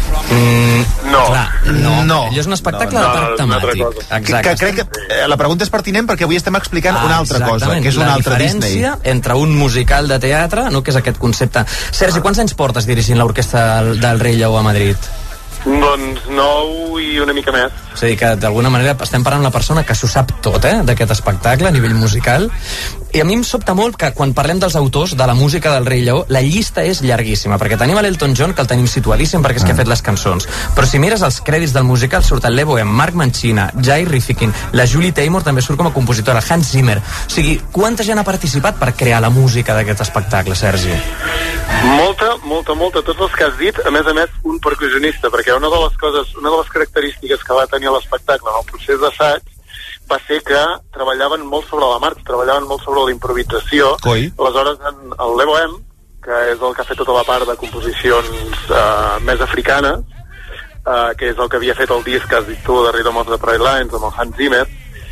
No. Clar, no. Allò és un espectacle de parc temàtic. Exacte. Que crec que la pregunta és pertinent perquè avui estem explicant una altra cosa, que és un altre Disney. La diferència entre un musical de teatre, no, que és aquest concepte. Sergi, quants anys portes dirigint l'orquestra del Rei Lleó a Madrid? Doncs 9 i una mica més. És a dir, que d'alguna manera estem parlant d'una persona que s'ho sap tot, d'aquest espectacle a nivell musical. I a mi em sobta molt que quan parlem dels autors de la música del Rei Lleó, la llista és llarguíssima, perquè tenim l'Elton John, que el tenim situadíssim perquè és que ha fet les cançons. Però si mires els crèdits del musical, surt el Lebo M, Mark Mancina, Jay Rifkin, la Julie Taymor també surt com a compositora, Hans Zimmer. O sigui, quanta gent ha participat per crear la música d'aquest espectacle, Sergi? Molta. Tots els que has dit, a més, un percussionista, perquè una de les característiques que va tenir l'espectacle en el procés d'assaig va ser que treballaven molt sobre la marxa, treballaven molt sobre la improvisació. Aleshores, el Lebo M, que és el que ha fet tota la part de composicions més africanes, que és el que havia fet el disc que has dit tu, de Rhythm of the Pride Lines, amb el Hans Zimmer,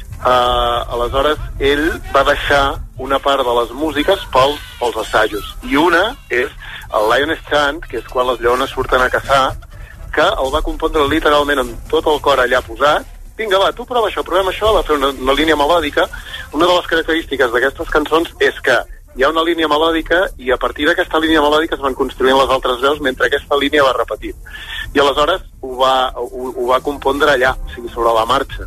aleshores ell va deixar una part de les músiques pels assajos. I una és el Lioness Chant, que és quan les lleones surten a caçar, que el va compondre literalment amb tot el cor allà posat. Vinga, va, tu provem això, va fer una línia melòdica. Una de les característiques d'aquestes cançons és que hi ha una línia melòdica i a partir d'aquesta línia melòdica es van construint les altres veus mentre aquesta línia va repetint. I aleshores ho va compondre allà, o sigui, sobre la marxa.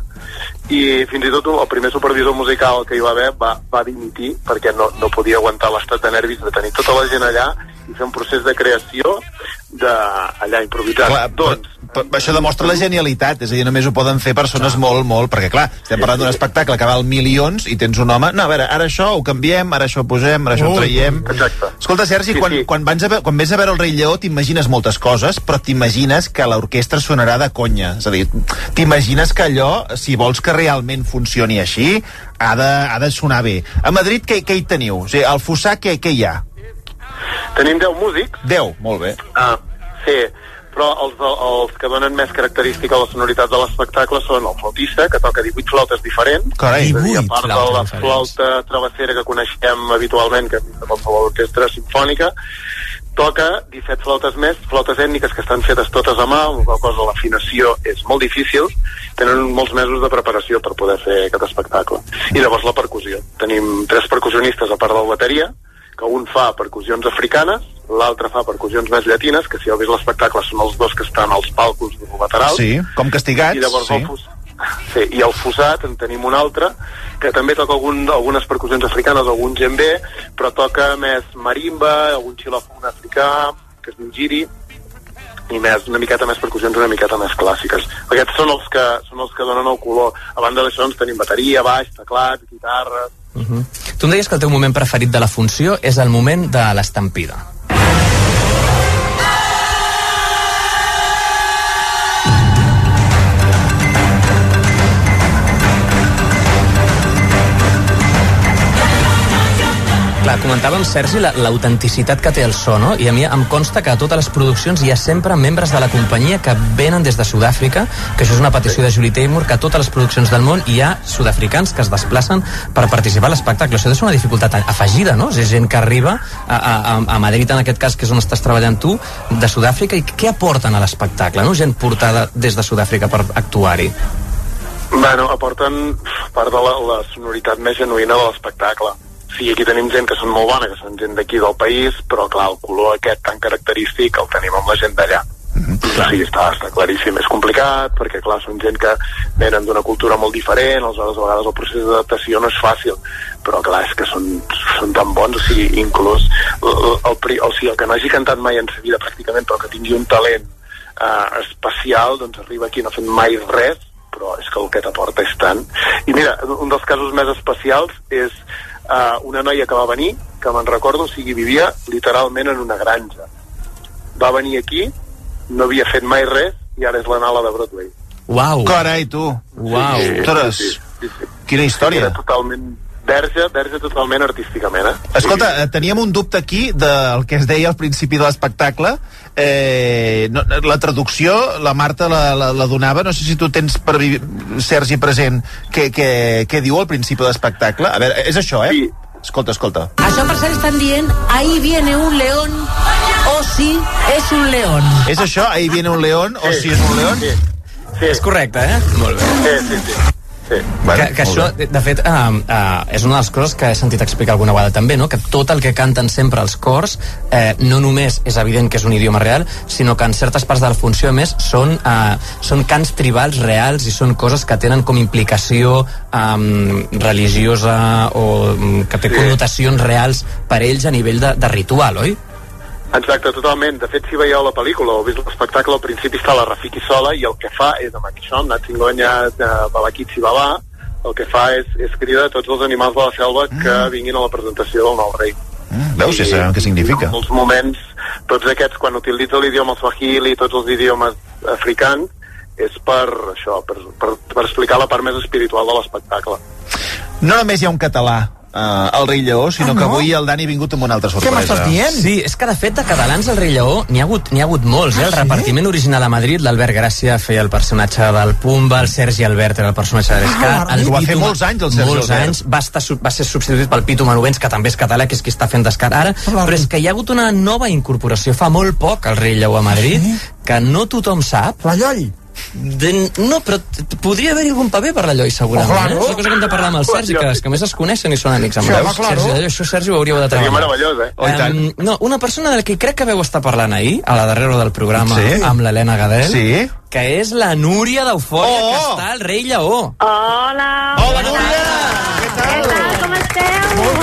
I fins i tot el primer supervisor musical que hi va haver va dimitir perquè no podia aguantar l'estat de nervis de tenir tota la gent allà i fer un procés de creació allà improvisat. Clar, això demostra la genialitat, és a dir, només ho poden fer persones molt, perquè clar, estem parlant d'un espectacle que val milions i tens un home, no, a veure, ara això ho canviem, ara això ho posem, ara això ho traiem. Exacte. Escolta, Sergi, quan vés a veure el Rei Lleó t'imagines moltes coses, però t'imagines que l'orquestra sonarà de conya, és a dir, t'imagines que allò, si vols que realment funcioni així, ha de sonar bé. A Madrid què hi teniu? O sigui, al Fossar què hi ha? Tenim 10 músics. 10, molt bé. Sí, però els que donen més característica a la sonoritat de l'espectacle són el flautista, que toca 18 flautes diferents. Carai, 18 a part de la flauta travessera que coneixem habitualment, que és de qualsevol orquestra simfònica, toca 17 flautes més, flautes ètniques que estan fetes totes a mà, amb la qual cosa l'afinació és molt difícil, tenen molts mesos de preparació per poder fer aquest espectacle. I llavors la percussió. Tenim 3 percussionistes a part del bateria, que un fa percussions africanes, l'altre fa percussions més llatines, que si heu vist l'espectacle són els dos que estan als palcos laterals. Sí, com castigats. I llavors i el Fossat en tenim un altre, que també toca algunes percussions africanes, algun djembe, però toca més marimba, algun xilòfon africà, que és un giri, i una miqueta més percussions una miqueta més clàssiques. Aquests són els que donen el color. A banda d'això ens tenim bateria, baix, teclats, guitarres. Tu em deies que el teu moment preferit de la funció és el moment de l'estampida. Clar, comentàvem, Sergi, l'autenticitat que té el so, no? I a mi em consta que a totes les produccions hi ha sempre membres de la companyia que venen des de Sud-àfrica, que això és una petició de Julie Taymor, que a totes les produccions del món hi ha sud-africans que es desplacen per participar a l'espectacle. Això és una dificultat afegida, no? És gent que arriba a Madrid, en aquest cas, que és on estàs treballant tu, de Sud-àfrica, i què aporten a l'espectacle, no? Gent portada des de Sud-àfrica per actuar-hi. Bueno, aporten part de la sonoritat més genuïna de l'espectacle. Sí, aquí tenim gent que són molt bona, que són gent d'aquí del país, però clar, el color aquest tan característic el tenim amb la gent d'allà. Sí, està claríssim. És complicat, perquè clar, són gent que venen d'una cultura molt diferent, aleshores a vegades el procés d'adaptació no és fàcil, però clar, és que són tan bons, o sigui, inclús el que no hagi cantat mai en sa vida pràcticament, però que tingui un talent especial, doncs arriba aquí no fent mai res, però és que el que t'aporta és tant. I mira, un dels casos més especials és una noia que va venir, que me'n recordo, o sigui, vivia literalment en una granja. Va venir aquí, no havia fet mai res, i ara és l'Anala de Broadway. Uau! Carai, tu! Uau! Ostres! Quina història! Era totalment verge totalment artísticament, Escolta, teníem un dubte aquí del que es deia al principi de l'espectacle. La traducció, la Marta la donava, no sé si tu tens, Sergi, present què diu al principi de l'espectacle. A veure, és això, Sí. Escolta. Això per cert estan dient, ahí viene un león, o sí, és un león. És això, ahí viene un león, o sí és un león? Sí. És correcte, Molt bé. Sí. Que això, de fet, és una de les coses que he sentit explicar alguna vegada també, no? Que tot el que canten sempre els cors no només és evident que és un idioma real, sinó que en certes parts de la funció, a més, són cants tribals reals i són coses que tenen com implicació religiosa o que té connotacions reals per ells a nivell de ritual, oi? Exacte, totalment. De fet, si veieu la pel·lícula o vist l'espectacle, al principi està la Rafiki sola i el que fa és, amb això, amb Natsingonya Balakitsi Baba, el que fa és cridar tots els animals de la selva que vinguin a la presentació del nou rei. Veus, ja sabem què significa. En molts moments, tots aquests, quan utilitza l'idioma swahili i tots els idiomes africans, és per això, per explicar la part més espiritual de l'espectacle. No només hi ha un català el Rei Lleó, sinó que avui el Dani ha vingut amb una altra sorpresa. Què m'estàs dient? Sí, és que de fet de catalans al Rei Lleó n'hi ha hagut molts, El repartiment original a Madrid, l'Albert Gràcia feia el personatge del Pumba, el Sergi Albert era el personatge de l'Escat, ho va fer molts anys el Sergi Albert. Va ser substituït pel Pitu Manovens, que també és català, que és qui està fent d'Escat ara, però és que hi ha hagut una nova incorporació fa molt poc al Rei Lleó a Madrid, que no tothom sap. La Lloll. No, però podria haver-hi algun paper per la Lloll, segurament. És una cosa que hem de parlar amb el Sergi, que a més es coneixen i són amics amb Sergi. Sergi ho hauríeu de treballar. Seria meravellós, No, una persona de la que crec que vau estar parlant ahir, a la darrera del programa, amb l'Helena Gadel, que és la Núria d'Eufòria, que està al Rei Lleó. Hola! Hola, Núria! Què tal? Com esteu? Molt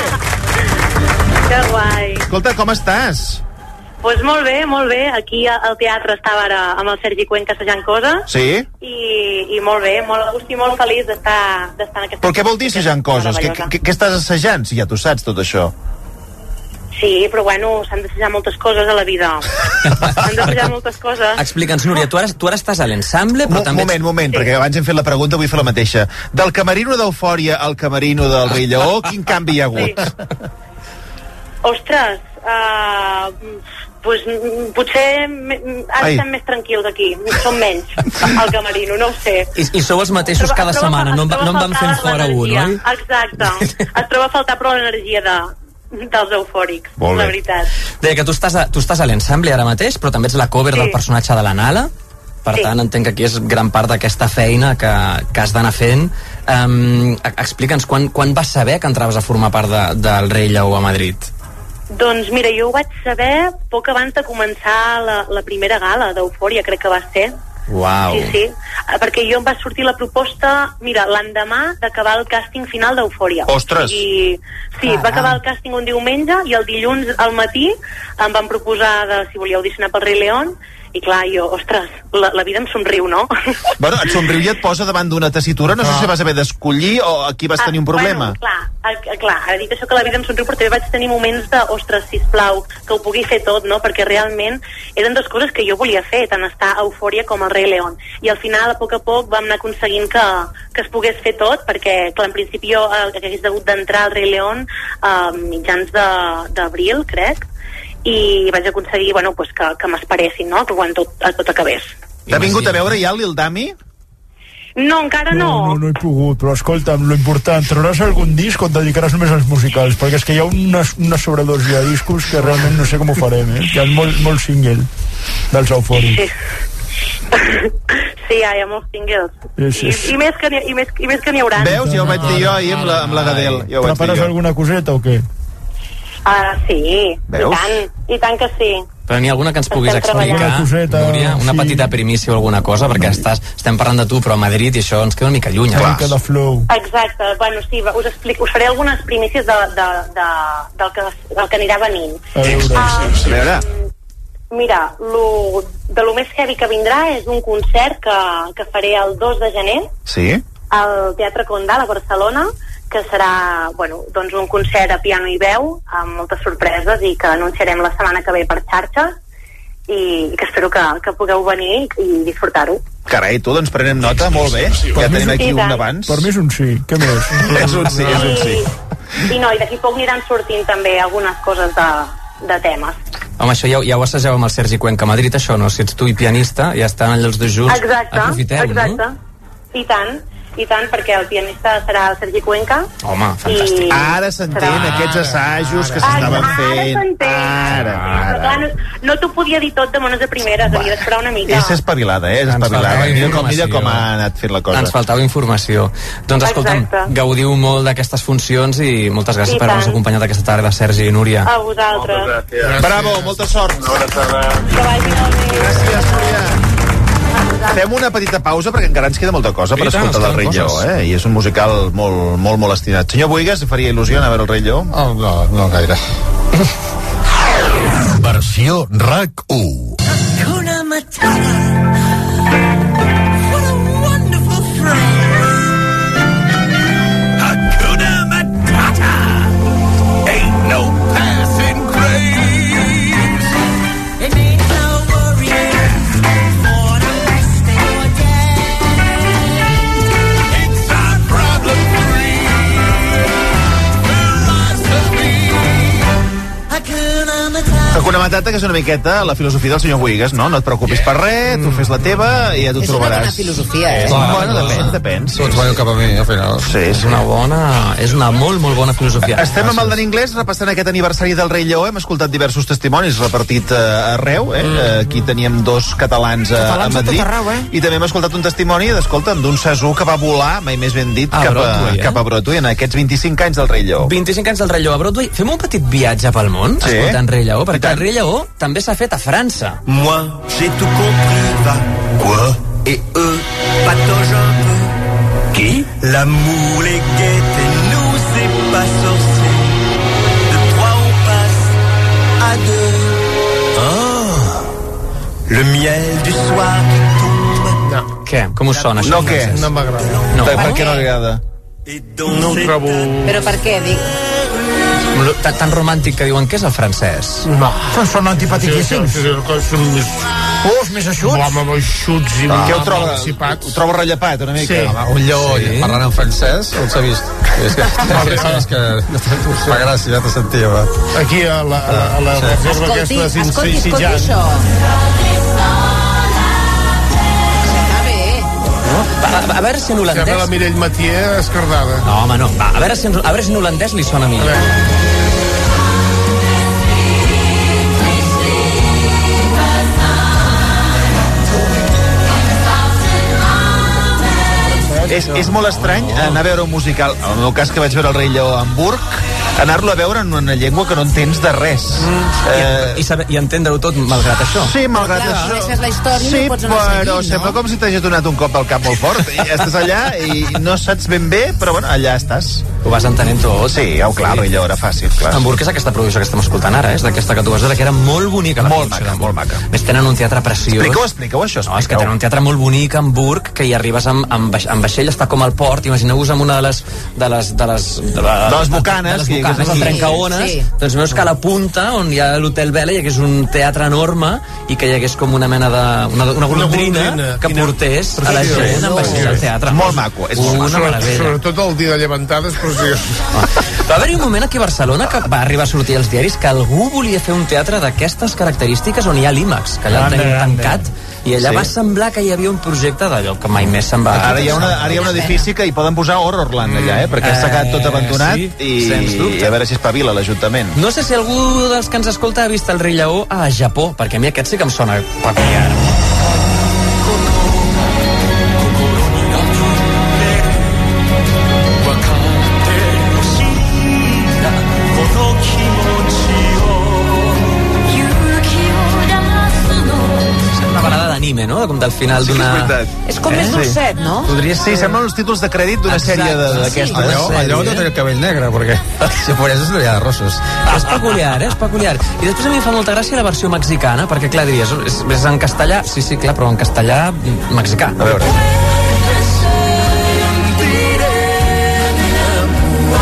bé! Que guai! Escolta, com estàs? Doncs molt bé. Aquí al teatre estava ara amb el Sergi Cuenca assajant coses. Sí? I molt bé, molt a gust i molt feliç d'estar en aquesta... Però què vol dir assajant coses? Què estàs assajant, si ja tu saps tot això? Sí, però bueno, s'han d'assajar moltes coses a la vida. S'han d'assajar moltes coses. Explica'ns, Núria, tu ara estàs a l'ensemble, però també... Moment, perquè abans hem fet la pregunta, vull fer la mateixa. Del camerino d'Eufòria al camerino del Rei Lleó, quin canvi hi ha hagut? Ostres, pues, potser ara estem més tranquils aquí, som menys al camerino, no ho sé. I sou els mateixos cada setmana, no en van fent fora un, oi? Exacte, es troba a faltar prou l'energia dels eufòrics, la veritat. Deia que tu estàs a l'ensemble ara mateix, però també ets la cover del personatge de la Nala. Per tant, entenc que aquí és gran part d'aquesta feina que has d'anar fent. Explica'ns, quan vas saber que entraves a formar part del Rei Lleó a Madrid? Doncs mira, jo ho vaig saber poc abans de començar la primera gala d'Eufòria, crec que va ser. Uau. Sí, perquè jo em va sortir la proposta, mira, l'endemà d'acabar el càsting final d'Eufòria. Ostres! Sí, va acabar el càsting un diumenge i el dilluns al matí em van proposar si volia audicionar pel Rei León. I clar, jo, ostres, la vida em somriu, no? Bueno, et somriu i et posa davant d'una tessitura, no sé si vas haver d'escollir o aquí vas tenir un problema. Bueno, clar, he dit això que la vida em somriu, però també vaig tenir moments de, ostres, sisplau, que ho pugui fer tot, no? Perquè realment eren dues coses que jo volia fer, tant estar a Eufòria com al Rei León. I al final, a poc vam anar aconseguint que es pogués fer tot, perquè, clar, en principi jo hagués hagut d'entrar al Rei León a mitjans d'abril, crec, i vaig aconseguir, bueno, pues que m'esperessin, no?, que quan tot acabés. T'ha vingut a veure ja el Lil Dami? No, encara no. No he pogut, però escolta'm, lo important, trauràs algun disc o et dedicaràs només als musicals? Perquè és que hi ha una sobredosi de discos que realment no sé com ho farem, Hi ha molt single dels eufòrics. Sí, hi ha molts singles. I més que n'hi haurà. Veus? Ja ho vaig dir jo ahir amb la Gadel. Prepares alguna coseta o què? Sí, i tant que sí. Però n'hi ha alguna que ens puguis explicar, Núria? Una petita primícia o alguna cosa, perquè estem parlant de tu, però a Madrid i això ens queda una mica lluny. Exacte, bueno, sí, us faré algunes primícies del que anirà venint. A veure. Mira, de lo més heavy que vindrà és un concert que faré el 2 de gener al Teatre Condal a Barcelona, que serà doncs un concert a piano i veu amb moltes sorpreses i que anunciarem la setmana que ve per xarxes i que espero que pugueu venir i disfrutar-ho. Carai, tu, doncs prenem nota, molt bé. Ja tenim aquí un abans. Per mi és un sí, què més? És un sí. I d'aquí poc aniran sortint també algunes coses de temes. Home, això ja ho assageu amb el Sergi Cuenca a Madrid, això, no? Si ets tu i pianista, ja estan allà els dos junts. Aprofiteu, no? I tant, perquè el pianista serà el Sergi Cuenca. Home, fantàstic. Ara s'entén aquests assajos que s'estaven fent. Ara. Però clar, no t'ho podia dir tot de bones a primeres, havia d'esperar una mica. És espavilada, és espavilada. Mira com ha anat fent la cosa. Ens faltava informació. Doncs escolta'm, gaudiu molt d'aquestes funcions i moltes gràcies per haver-nos acompanyat aquesta tarda, Sergi i Núria. A vosaltres. Bravo, molta sort. Que vagi molt bé. Gràcies, Núria. Fem una petita pausa perquè encara ens queda molta cosa per escoltar del Rei Lleó, i és un musical molt, molt, molt estimat. Senyor Boigas, faria il·lusió anar a veure el Rei Lleó? No gaire. Versió RAC1. Hakuna Matata. What a wonderful phrase. Hakuna Matata. Ain't no passing craze. It means no worries for the rest of your day. It's our problem-free philosophy. Hakuna Matata. Hakuna Matata, que és una miqueta la filosofia del senyor Boigas, no? No et preocupis per res, tu fes la teva i ja t'ho trobaràs. És una bona filosofia, Bueno, depèn. Tots veuen cap a mi, al final. Sí. És una molt, molt bona filosofia. Estem amb el d'en Inglés repassant aquest aniversari del Rei Lleó. Hem escoltat diversos testimonis repartit arreu. Aquí teníem 2 catalans a Madrid. I també hem escoltat un testimoni, d'un sasú que va volar, mai més ben dit, cap a Broadway en aquests 25 anys del Rei Lleó. 25 anys del Rei Lleó a Broadway. Fem un petit viatge pel món, escoltant Rei Lleó, perquè el Rei Lleó també s'ha fet a França. Moi, j'ai tout compris, va. Quoi? Et eux, patauge un peu. Qui? L'amour, les guettes et nous, c'est pas sorcier. De 3, on passe à 2. Le miel du soir qui tombe. Què? Com us sona, això? No, què? No m'agrada. No. Per què no li agrada? No ho trobo... Però per què? Tan romàntic que diuen que és el francès. No, són antipatiquíssims. És més eixuts. Home, eixuts i Què ho troba rellepat, una mica? Sí. Home, un lleó parlant en francès, on s'ha vist? És que fa gràcia, ja t'ho sentia, va. Aquí a la reserva aquesta Escolti això. A veure si en Sembla la holandès... Mireille Mathieu escardada. No, home, no. Va, a veure si en holandès li sona millor. És molt estrany anar a veure un musical, en el meu cas que vaig veure el Rei Lleó a Hamburg, anar-lo a veure en una llengua que no entens de res. I entendre-ho tot malgrat això. Sí, malgrat això. Coneixes la història i Sí, no pots anar però seguint, sembla no? com si t'hagis donat un cop al cap molt fort. I estàs allà i no saps ben bé, però bueno, allà estàs. Ho vas entenent tot. Sí, clar, el Rei Lleó era fàcil, clar. Hamburg és aquesta producció que estem escoltant ara, és d'aquesta que tu vas veure, que era molt bonica. Molt maca, molt maca. Més tenen un teatre preciós. Expliqueu això, No, és que tenen un teatre molt bonic a Hamburg, que hi arribes amb vaixell, està com al port, imagineu-vos amb una de les bocanes, el trencaones, Sí. doncs veus que a la punta, on hi ha l'Hotel Vela, hi hagués un teatre enorme i que hi hagués com una mena de... una golondrina que portés a la gent amb vaixell al teatre. Molt maco. És una meravella. Sobretot el dia de llevantades, però sí. Va haver-hi un moment aquí a Barcelona que va arribar a sortir als diaris que algú volia fer un teatre d'aquestes característiques on hi ha l'IMAX, que allà el tenim tancat, i allà va semblar que hi havia un projecte d'allò que mai més se'n va... Ara hi ha un edifici que hi poden posar Horrorland allà, perquè s'ha quedat tot abandonat i a veure si espavila l'Ajuntament. No sé si algú dels que ens escolta ha vist el Rei Lleó a Japó, perquè a mi aquest sí que em sona peculiar. Anime, no? Com del final d'una... És com més dolcet, no? Podria ser... Sí, semblen els títols de crèdit d'una sèrie d'aquestes. Allò no té el cabell negre, perquè si por eso seria de rossos. És peculiar, és peculiar. I després a mi em fa molta gràcia la versió mexicana, perquè clar, diries, és en castellà, sí, clar, però en castellà mexicà. A veure.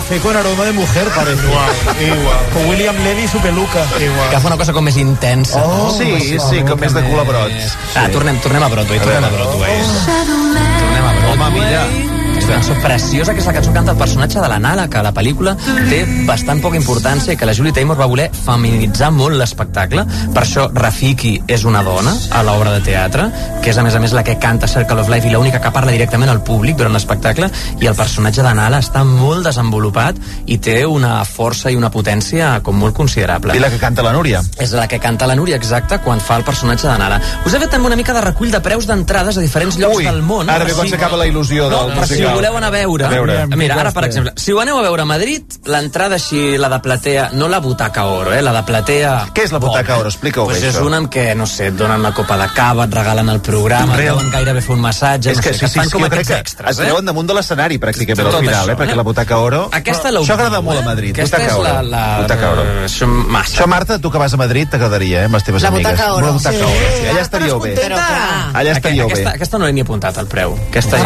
café con aroma de mujer, parece. Igual. Con William Levy y su peluca. Igual. Que fa una cosa com més intensa. Sí, com més de cul a brots. Tornem a Broadway. Tornem a Broadway. Home, mira. És una cançó preciosa, que és la cançó que canta el personatge de la Nala, que a la pel·lícula té bastant poca importància i que la Julie Taymor va voler feminitzar molt l'espectacle. Per això Rafiki és una dona a l'obra de teatre, que és a més la que canta Circle of Life i l'única que parla directament al públic durant l'espectacle, i el personatge de Nala està molt desenvolupat i té una força i una potència com molt considerable. I la que canta la Núria. És la que canta la Núria, exacte, quan fa el personatge de Nala. Us he fet també una mica de recull de preus d'entrades a diferents llocs del món. Ara ve quan s'acaba la il·lusió del musical. Si ho voleu anar a veure. Mira, ara, per exemple, si ho aneu a veure a Madrid, l'entrada així, la de platea, no la butaca oro, la de platea... Què és la butaca oro? Explica-ho bé, això. És una en què, no sé, et donen una copa de cava, et regalen el programa, et deuen gairebé fer un massatge, és que fan com aquests extras. Es treuen damunt de l'escenari, pràcticament, al final, perquè la butaca oro... Això agrada molt a Madrid, butaca oro. Això, Marta, tu que vas a Madrid, t'agradaria, amb les teves amigues. La butaca oro. Allà estaríeu bé. Allà estaríeu bé. Aquesta no l'he ni apuntat, el preu.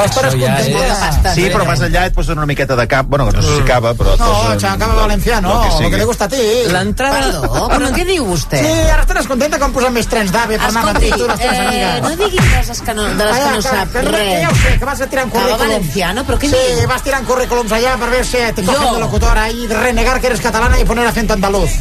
Sí, però més enllà et posen una miqueta de cap, bueno, no sé si cava, però... No, cava valenciano, lo que le gusta a ti. L'entrada... Perdó, però què diu vostè? Sí, ara estaràs contenta quan posem més trens d'AVE per anar a Madrid, tu i les teves amigues. No diguis coses de les que no sap res. Ja ho sé, que vas a tirar currículums. Cava valenciano, però què dius? Sí, vas tirant currículums allà per ver si te cogen de locutora i renegar que eres catalana i poner acento andaluz.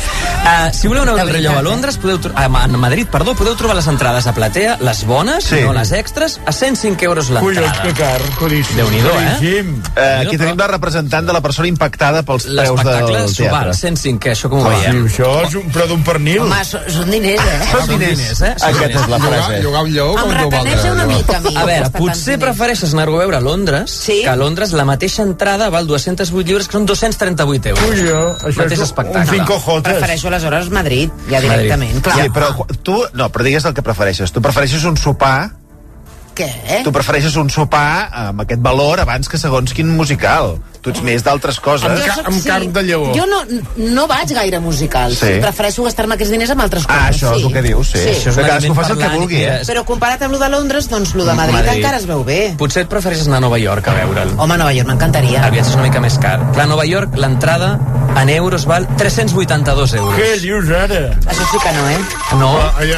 Si voleu anar al Rei Lleó a Londres, a Madrid, podeu trobar les entrades a platea, les bones, no les extras, a 105 euros l'entrada. Que car, Déu-n'hi-do, Aquí tenim la representant de la persona impactada pels preus del teatre. 105, això com ho veiem? Això és un preu d'un pernil. Home, són diners, Són diners, Aquesta és la frase. Llogar un lleó em recaneja una mica, a mi. A veure, potser prefereixes anar-ho a veure a Londres, que a Londres la mateixa entrada val 208 lliures, que són 238 euros. Això és un 5 jotes. Prefereixo aleshores Madrid, ja directament. Sí, però tu, no, però digues el que prefereixes. Tu prefereixes un sopar... Què? Tu prefereixes un sopar amb aquest valor abans que segons quin musical. Tu ets més d'altres coses. Amb carn de lleó. Jo no vaig gaire a musicals. Prefereixo gastar-me aquests diners amb altres coses. Això és el que dius, sí. Això és cadascú fa el que vulgui, Però comparat amb lo de Londres, doncs lo de Madrid encara es veu bé. Potser et prefereixes anar a Nova York a veure'l. Home, a Nova York m'encantaria. El viatge és una mica més car. Clar, a Nova York l'entrada en euros val 382 euros. Què dius ara? Això sí que no, No.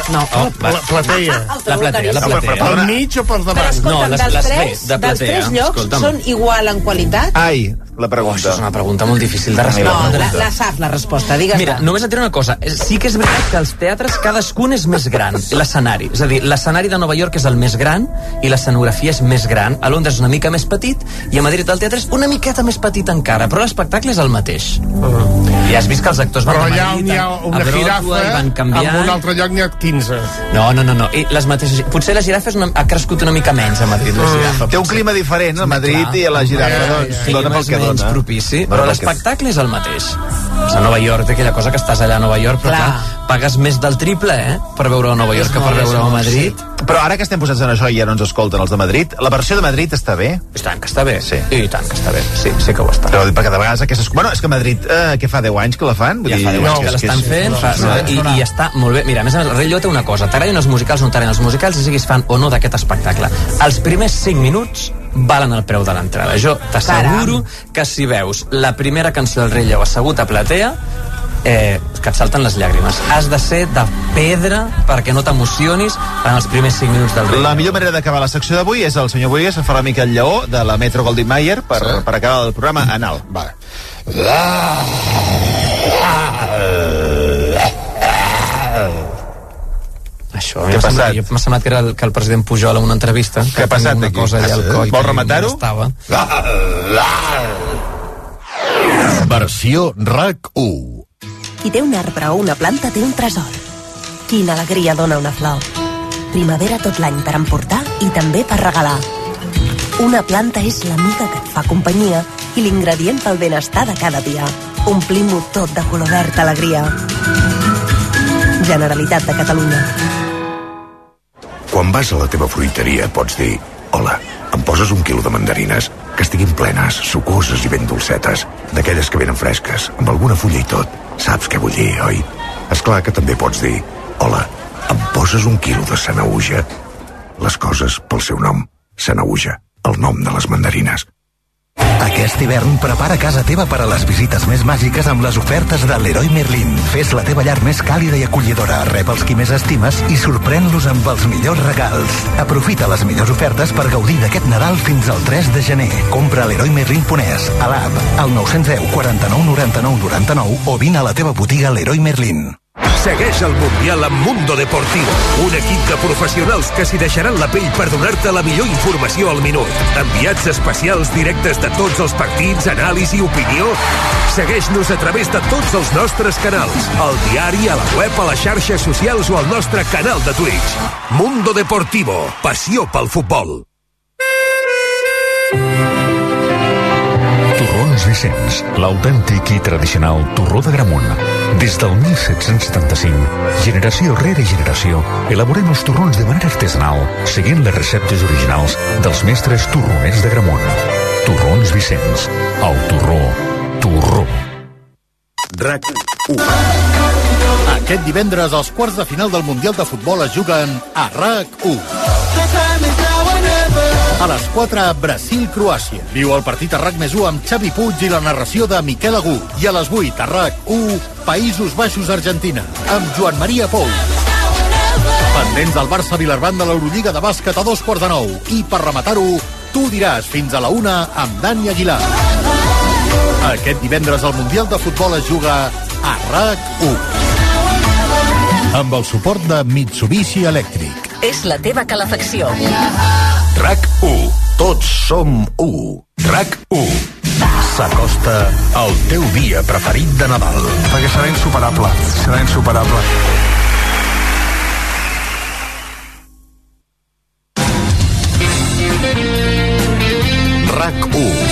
La platea. La platea. Pel mig o per davant? Però escolta'm, dels tres llocs són igual en qualitat? Ai, la pregunta. Això és una pregunta molt difícil de respondre. No, la sap, la resposta, digues-la. Mira, només et diré una cosa. Sí que és veritat que els teatres cadascun és més gran, l'escenari. És a dir, l'escenari de Nova York és el més gran i l'escenografia és més gran. A Londres és una mica més petit i a Madrid el teatre és una miqueta més petit encara, però l'espectacle és el mateix. I has vist que els actors van de Madrid a Broadway i van canviant. En un altre lloc n'hi ha 15. No. I les mateixes... Potser la girafa ha crescut una mica menys a Madrid, la girafa. Té un clima diferent, a Madrid i a la girafa, doncs, dona pel que dona. Menys propici, però l'espectacle és el mateix. A Nova York té aquella cosa que estàs allà a Nova York, però clar, pagues més del triple, per veure a Nova York que per veure a Madrid. Però ara que estem posats en això i ja no ens escolten els de Madrid, la versió de Madrid està bé? I tant que està bé. Sí. I tant que està bé. Sí que ho està. Però perquè de vegades aquestes... Bueno, és que Madrid, que fa 10 anys que la fan? Ja fa 10 anys que l'estan fent, i està molt bé. Mira, a més, el Rei Lleó té una cosa. T'agraden els musicals o no t'agraden els musicals, i siguis fan o no d'aquest espectacle. Els primers 5 minuts valen el preu de l'entrada. Jo t'asseguro que si veus la primera cançó del Rei Lleó assegut a platea, que et salten les llàgrimes. Has de ser de pedra perquè no t'emocionis en els primers 5 minuts del Rei. La millor manera d'acabar la secció d'avui és el senyor Boigues, fa la mica el lleó de la Metro Goldwyn Mayer per acabar el programa en alt. Va. Això, m'ha semblat que era que el president Pujol en una entrevista. Què ha passat aquí? Vol rematar-ho? Versió RAC 1. Qui té un arbre o una planta té un tresor. Quina alegria dona una flor. Primavera tot l'any per emportar i també per regalar. Una planta és l'amiga que et fa companyia i l'ingredient pel benestar de cada dia. Omplim-ho tot de color verd alegria. Generalitat de Catalunya. Quan vas a la teva fruiteria pots dir: hola, em poses 1 quilo de mandarines que estiguin plenes, sucoses i ben dolcetes, d'aquelles que venen fresques, amb alguna fulla i tot. Saps què vull dir, oi? Esclar que també pots dir: hola, em poses 1 quilo de Sanaüja? Les coses pel seu nom. Sanaüja, el nom de les mandarines. Aquest hivern prepara casa teva per a les visites més màgiques amb les ofertes de Leroy Merlin. Fes la teva llar més càlida i acollidora, rep els qui més estimes i sorprèn-los amb els millors regals. Aprofita les millors ofertes per gaudir d'aquest Nadal fins al 3 de gener. Compra a leroymerlin.es, a l'app, al 910 49 99 99 o vine a la teva botiga Leroy Merlin. Segueix el Mundial amb Mundo Deportivo, un equip de professionals que s'hi deixaran la pell per donar-te la millor informació al minut. Enviats especials directes de tots els partits, anàlisi i opinió. Segueix-nos a través de tots els nostres canals, al diari, a la web, a les xarxes socials o al nostre canal de Twitch. Mundo Deportivo, passió pel futbol. Torrons Vicenç, l'autèntic i tradicional torró de Gramunt. Des del 1775, generació rere generació, elaborem els torrons de manera artesanal, seguint les receptes originals dels mestres torroners de Gramunt. Torrons Vicenç, el torró. RAC 1. Aquest divendres, els quarts de final del Mundial de Futbol es juguen a RAC 1. A les 4, Brasil-Croàcia. Viu el partit a RAC+1 amb Xavi Puig i la narració de Miquel Agut. I a les 8, a RAC1, Països Baixos-Argentina, amb Joan Maria Pou. Pendents del Barça-Vilarban de l'Eurolliga de bàsquet a 9:15. I per rematar-ho, tu diràs fins a la 1 amb Dani Aguilar. Aquest divendres el Mundial de Futbol es juga a RAC1. Amb el suport de Mitsubishi Elèctric. És la teva calefacció. RAC1. Tots som 1. RAC1. S'acosta el teu dia preferit de Nadal. Perquè serà insuperable. Serà insuperable. RAC1.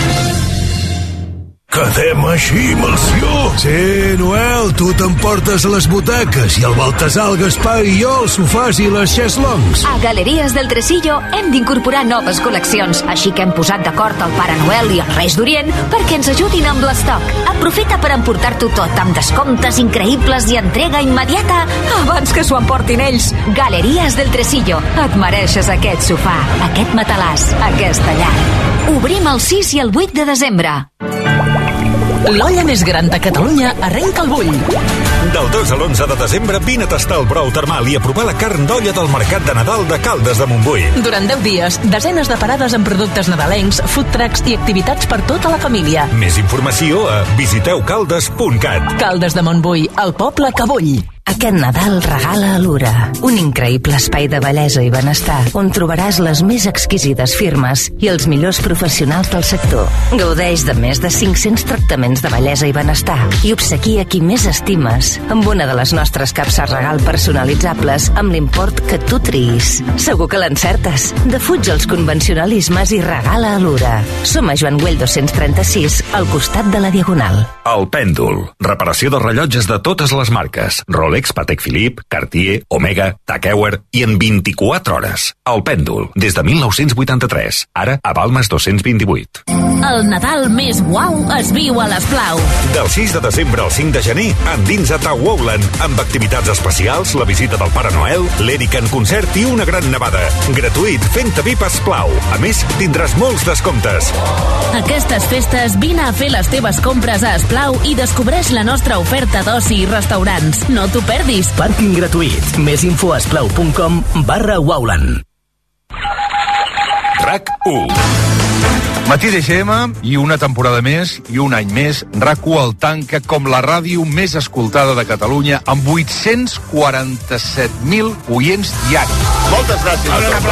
Quedem així, Melcior? Sí, Noel, tu t'emportes les butaques i el Baltasar, el Gaspar i jo els sofàs i les xeslongs. A Galeries del Tresillo hem d'incorporar noves col·leccions, així que hem posat d'acord el Pare Noel i els Reis d'Orient perquè ens ajudin amb l'estoc. Aprofita per emportar-t'ho tot amb descomptes increïbles i entrega immediata abans que s'ho emportin ells. Galeries del Tresillo. Et mereixes aquest sofà, aquest matalàs, aquesta llar. Obrim el 6 i el 8 de desembre. L'olla més gran de Catalunya arrenca el bull. Del 2 a l'11 de desembre vine a tastar el brou termal i a provar la carn d'olla del Mercat de Nadal de Caldes de Montbui. Durant 10 dies, desenes de parades amb productes nadalencs, food trucks i activitats per tota la família. Més informació a visiteukaldez.cat. Caldes de Montbui, el poble que bull. Aquest Nadal regala a l'Ura, un increïble espai de bellesa i benestar on trobaràs les més exquisides firmes i els millors professionals del sector. Gaudeix de més de 500 tractaments de bellesa i benestar i obsequia qui més estimes amb una de les nostres capses regal personalitzables amb l'import que tu triïs. Segur que l'encertes. Defuig els convencionalismes i regala a l'Ura. Som a Joan Güell 236, al costat de la Diagonal. El Pèndol. Reparació de rellotges de totes les marques. Rolex, Patek Philippe, Cartier, Omega, TAG Heuer i en 24 hores. El Pèndol, des de 1983. Ara a Balmes 228. El Nadal més guau es viu a l'Esplau. Del 6 de desembre al 5 de gener, endins a Tauoulen, amb activitats especials, la visita del Pare Noel, l'Eric en concert i una gran nevada. Gratuït, fent-te VIP a Esplau. A més, tindràs molts descomptes. Aquestes festes vine a fer les teves compres a Esplau i descobreix la nostra oferta d'oci i restaurants. No t'ho perdis. Pàrquing gratuït. Més info a esplau.com/Wowland. RAC1. Matí d'XM i una temporada més i un any més, RAC1 el tanca com la ràdio més escoltada de Catalunya amb 847.000 oients diaris. Moltes gràcies.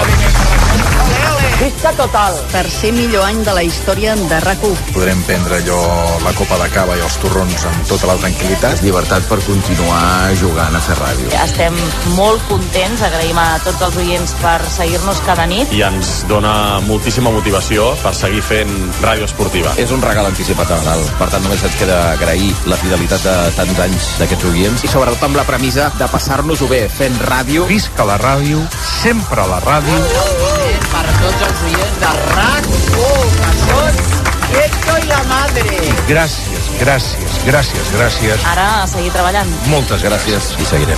Visca total. Tercer millor any de la història de RAC1. Podrem prendre allò, la copa de cava i els torrons amb tota la tranquil·litat. Llibertat per continuar jugant a fer ràdio. Estem molt contents, agraïm a tots els oients per seguir-nos cada nit. I ens dona moltíssima motivació per seguir fent ràdio esportiva. És un regal anticipat a Nadal, per tant només ens queda agrair la fidelitat de tants anys d'aquests oients. I sobretot amb la premissa de passar-nos-ho bé fent ràdio. Visca la ràdio, sempre a la ràdio. Per tots els oients de RAC1, que són Esto i la madre. Gràcies, gràcies, gràcies, gràcies. Ara a seguir treballant. Moltes gràcies i seguirem.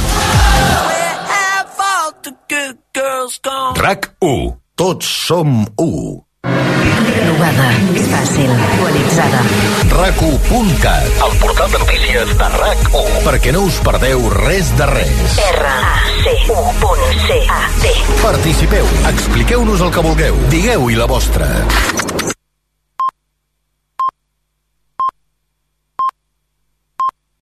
RAC1. Tots som 1. Provada, fàcil, actualitzada. RAC1.cat, el portal de notícies de RAC1, perquè no us perdeu res de res. RAC1.cat. Participeu, expliqueu-nos el que vulgueu, digueu-hi la vostra.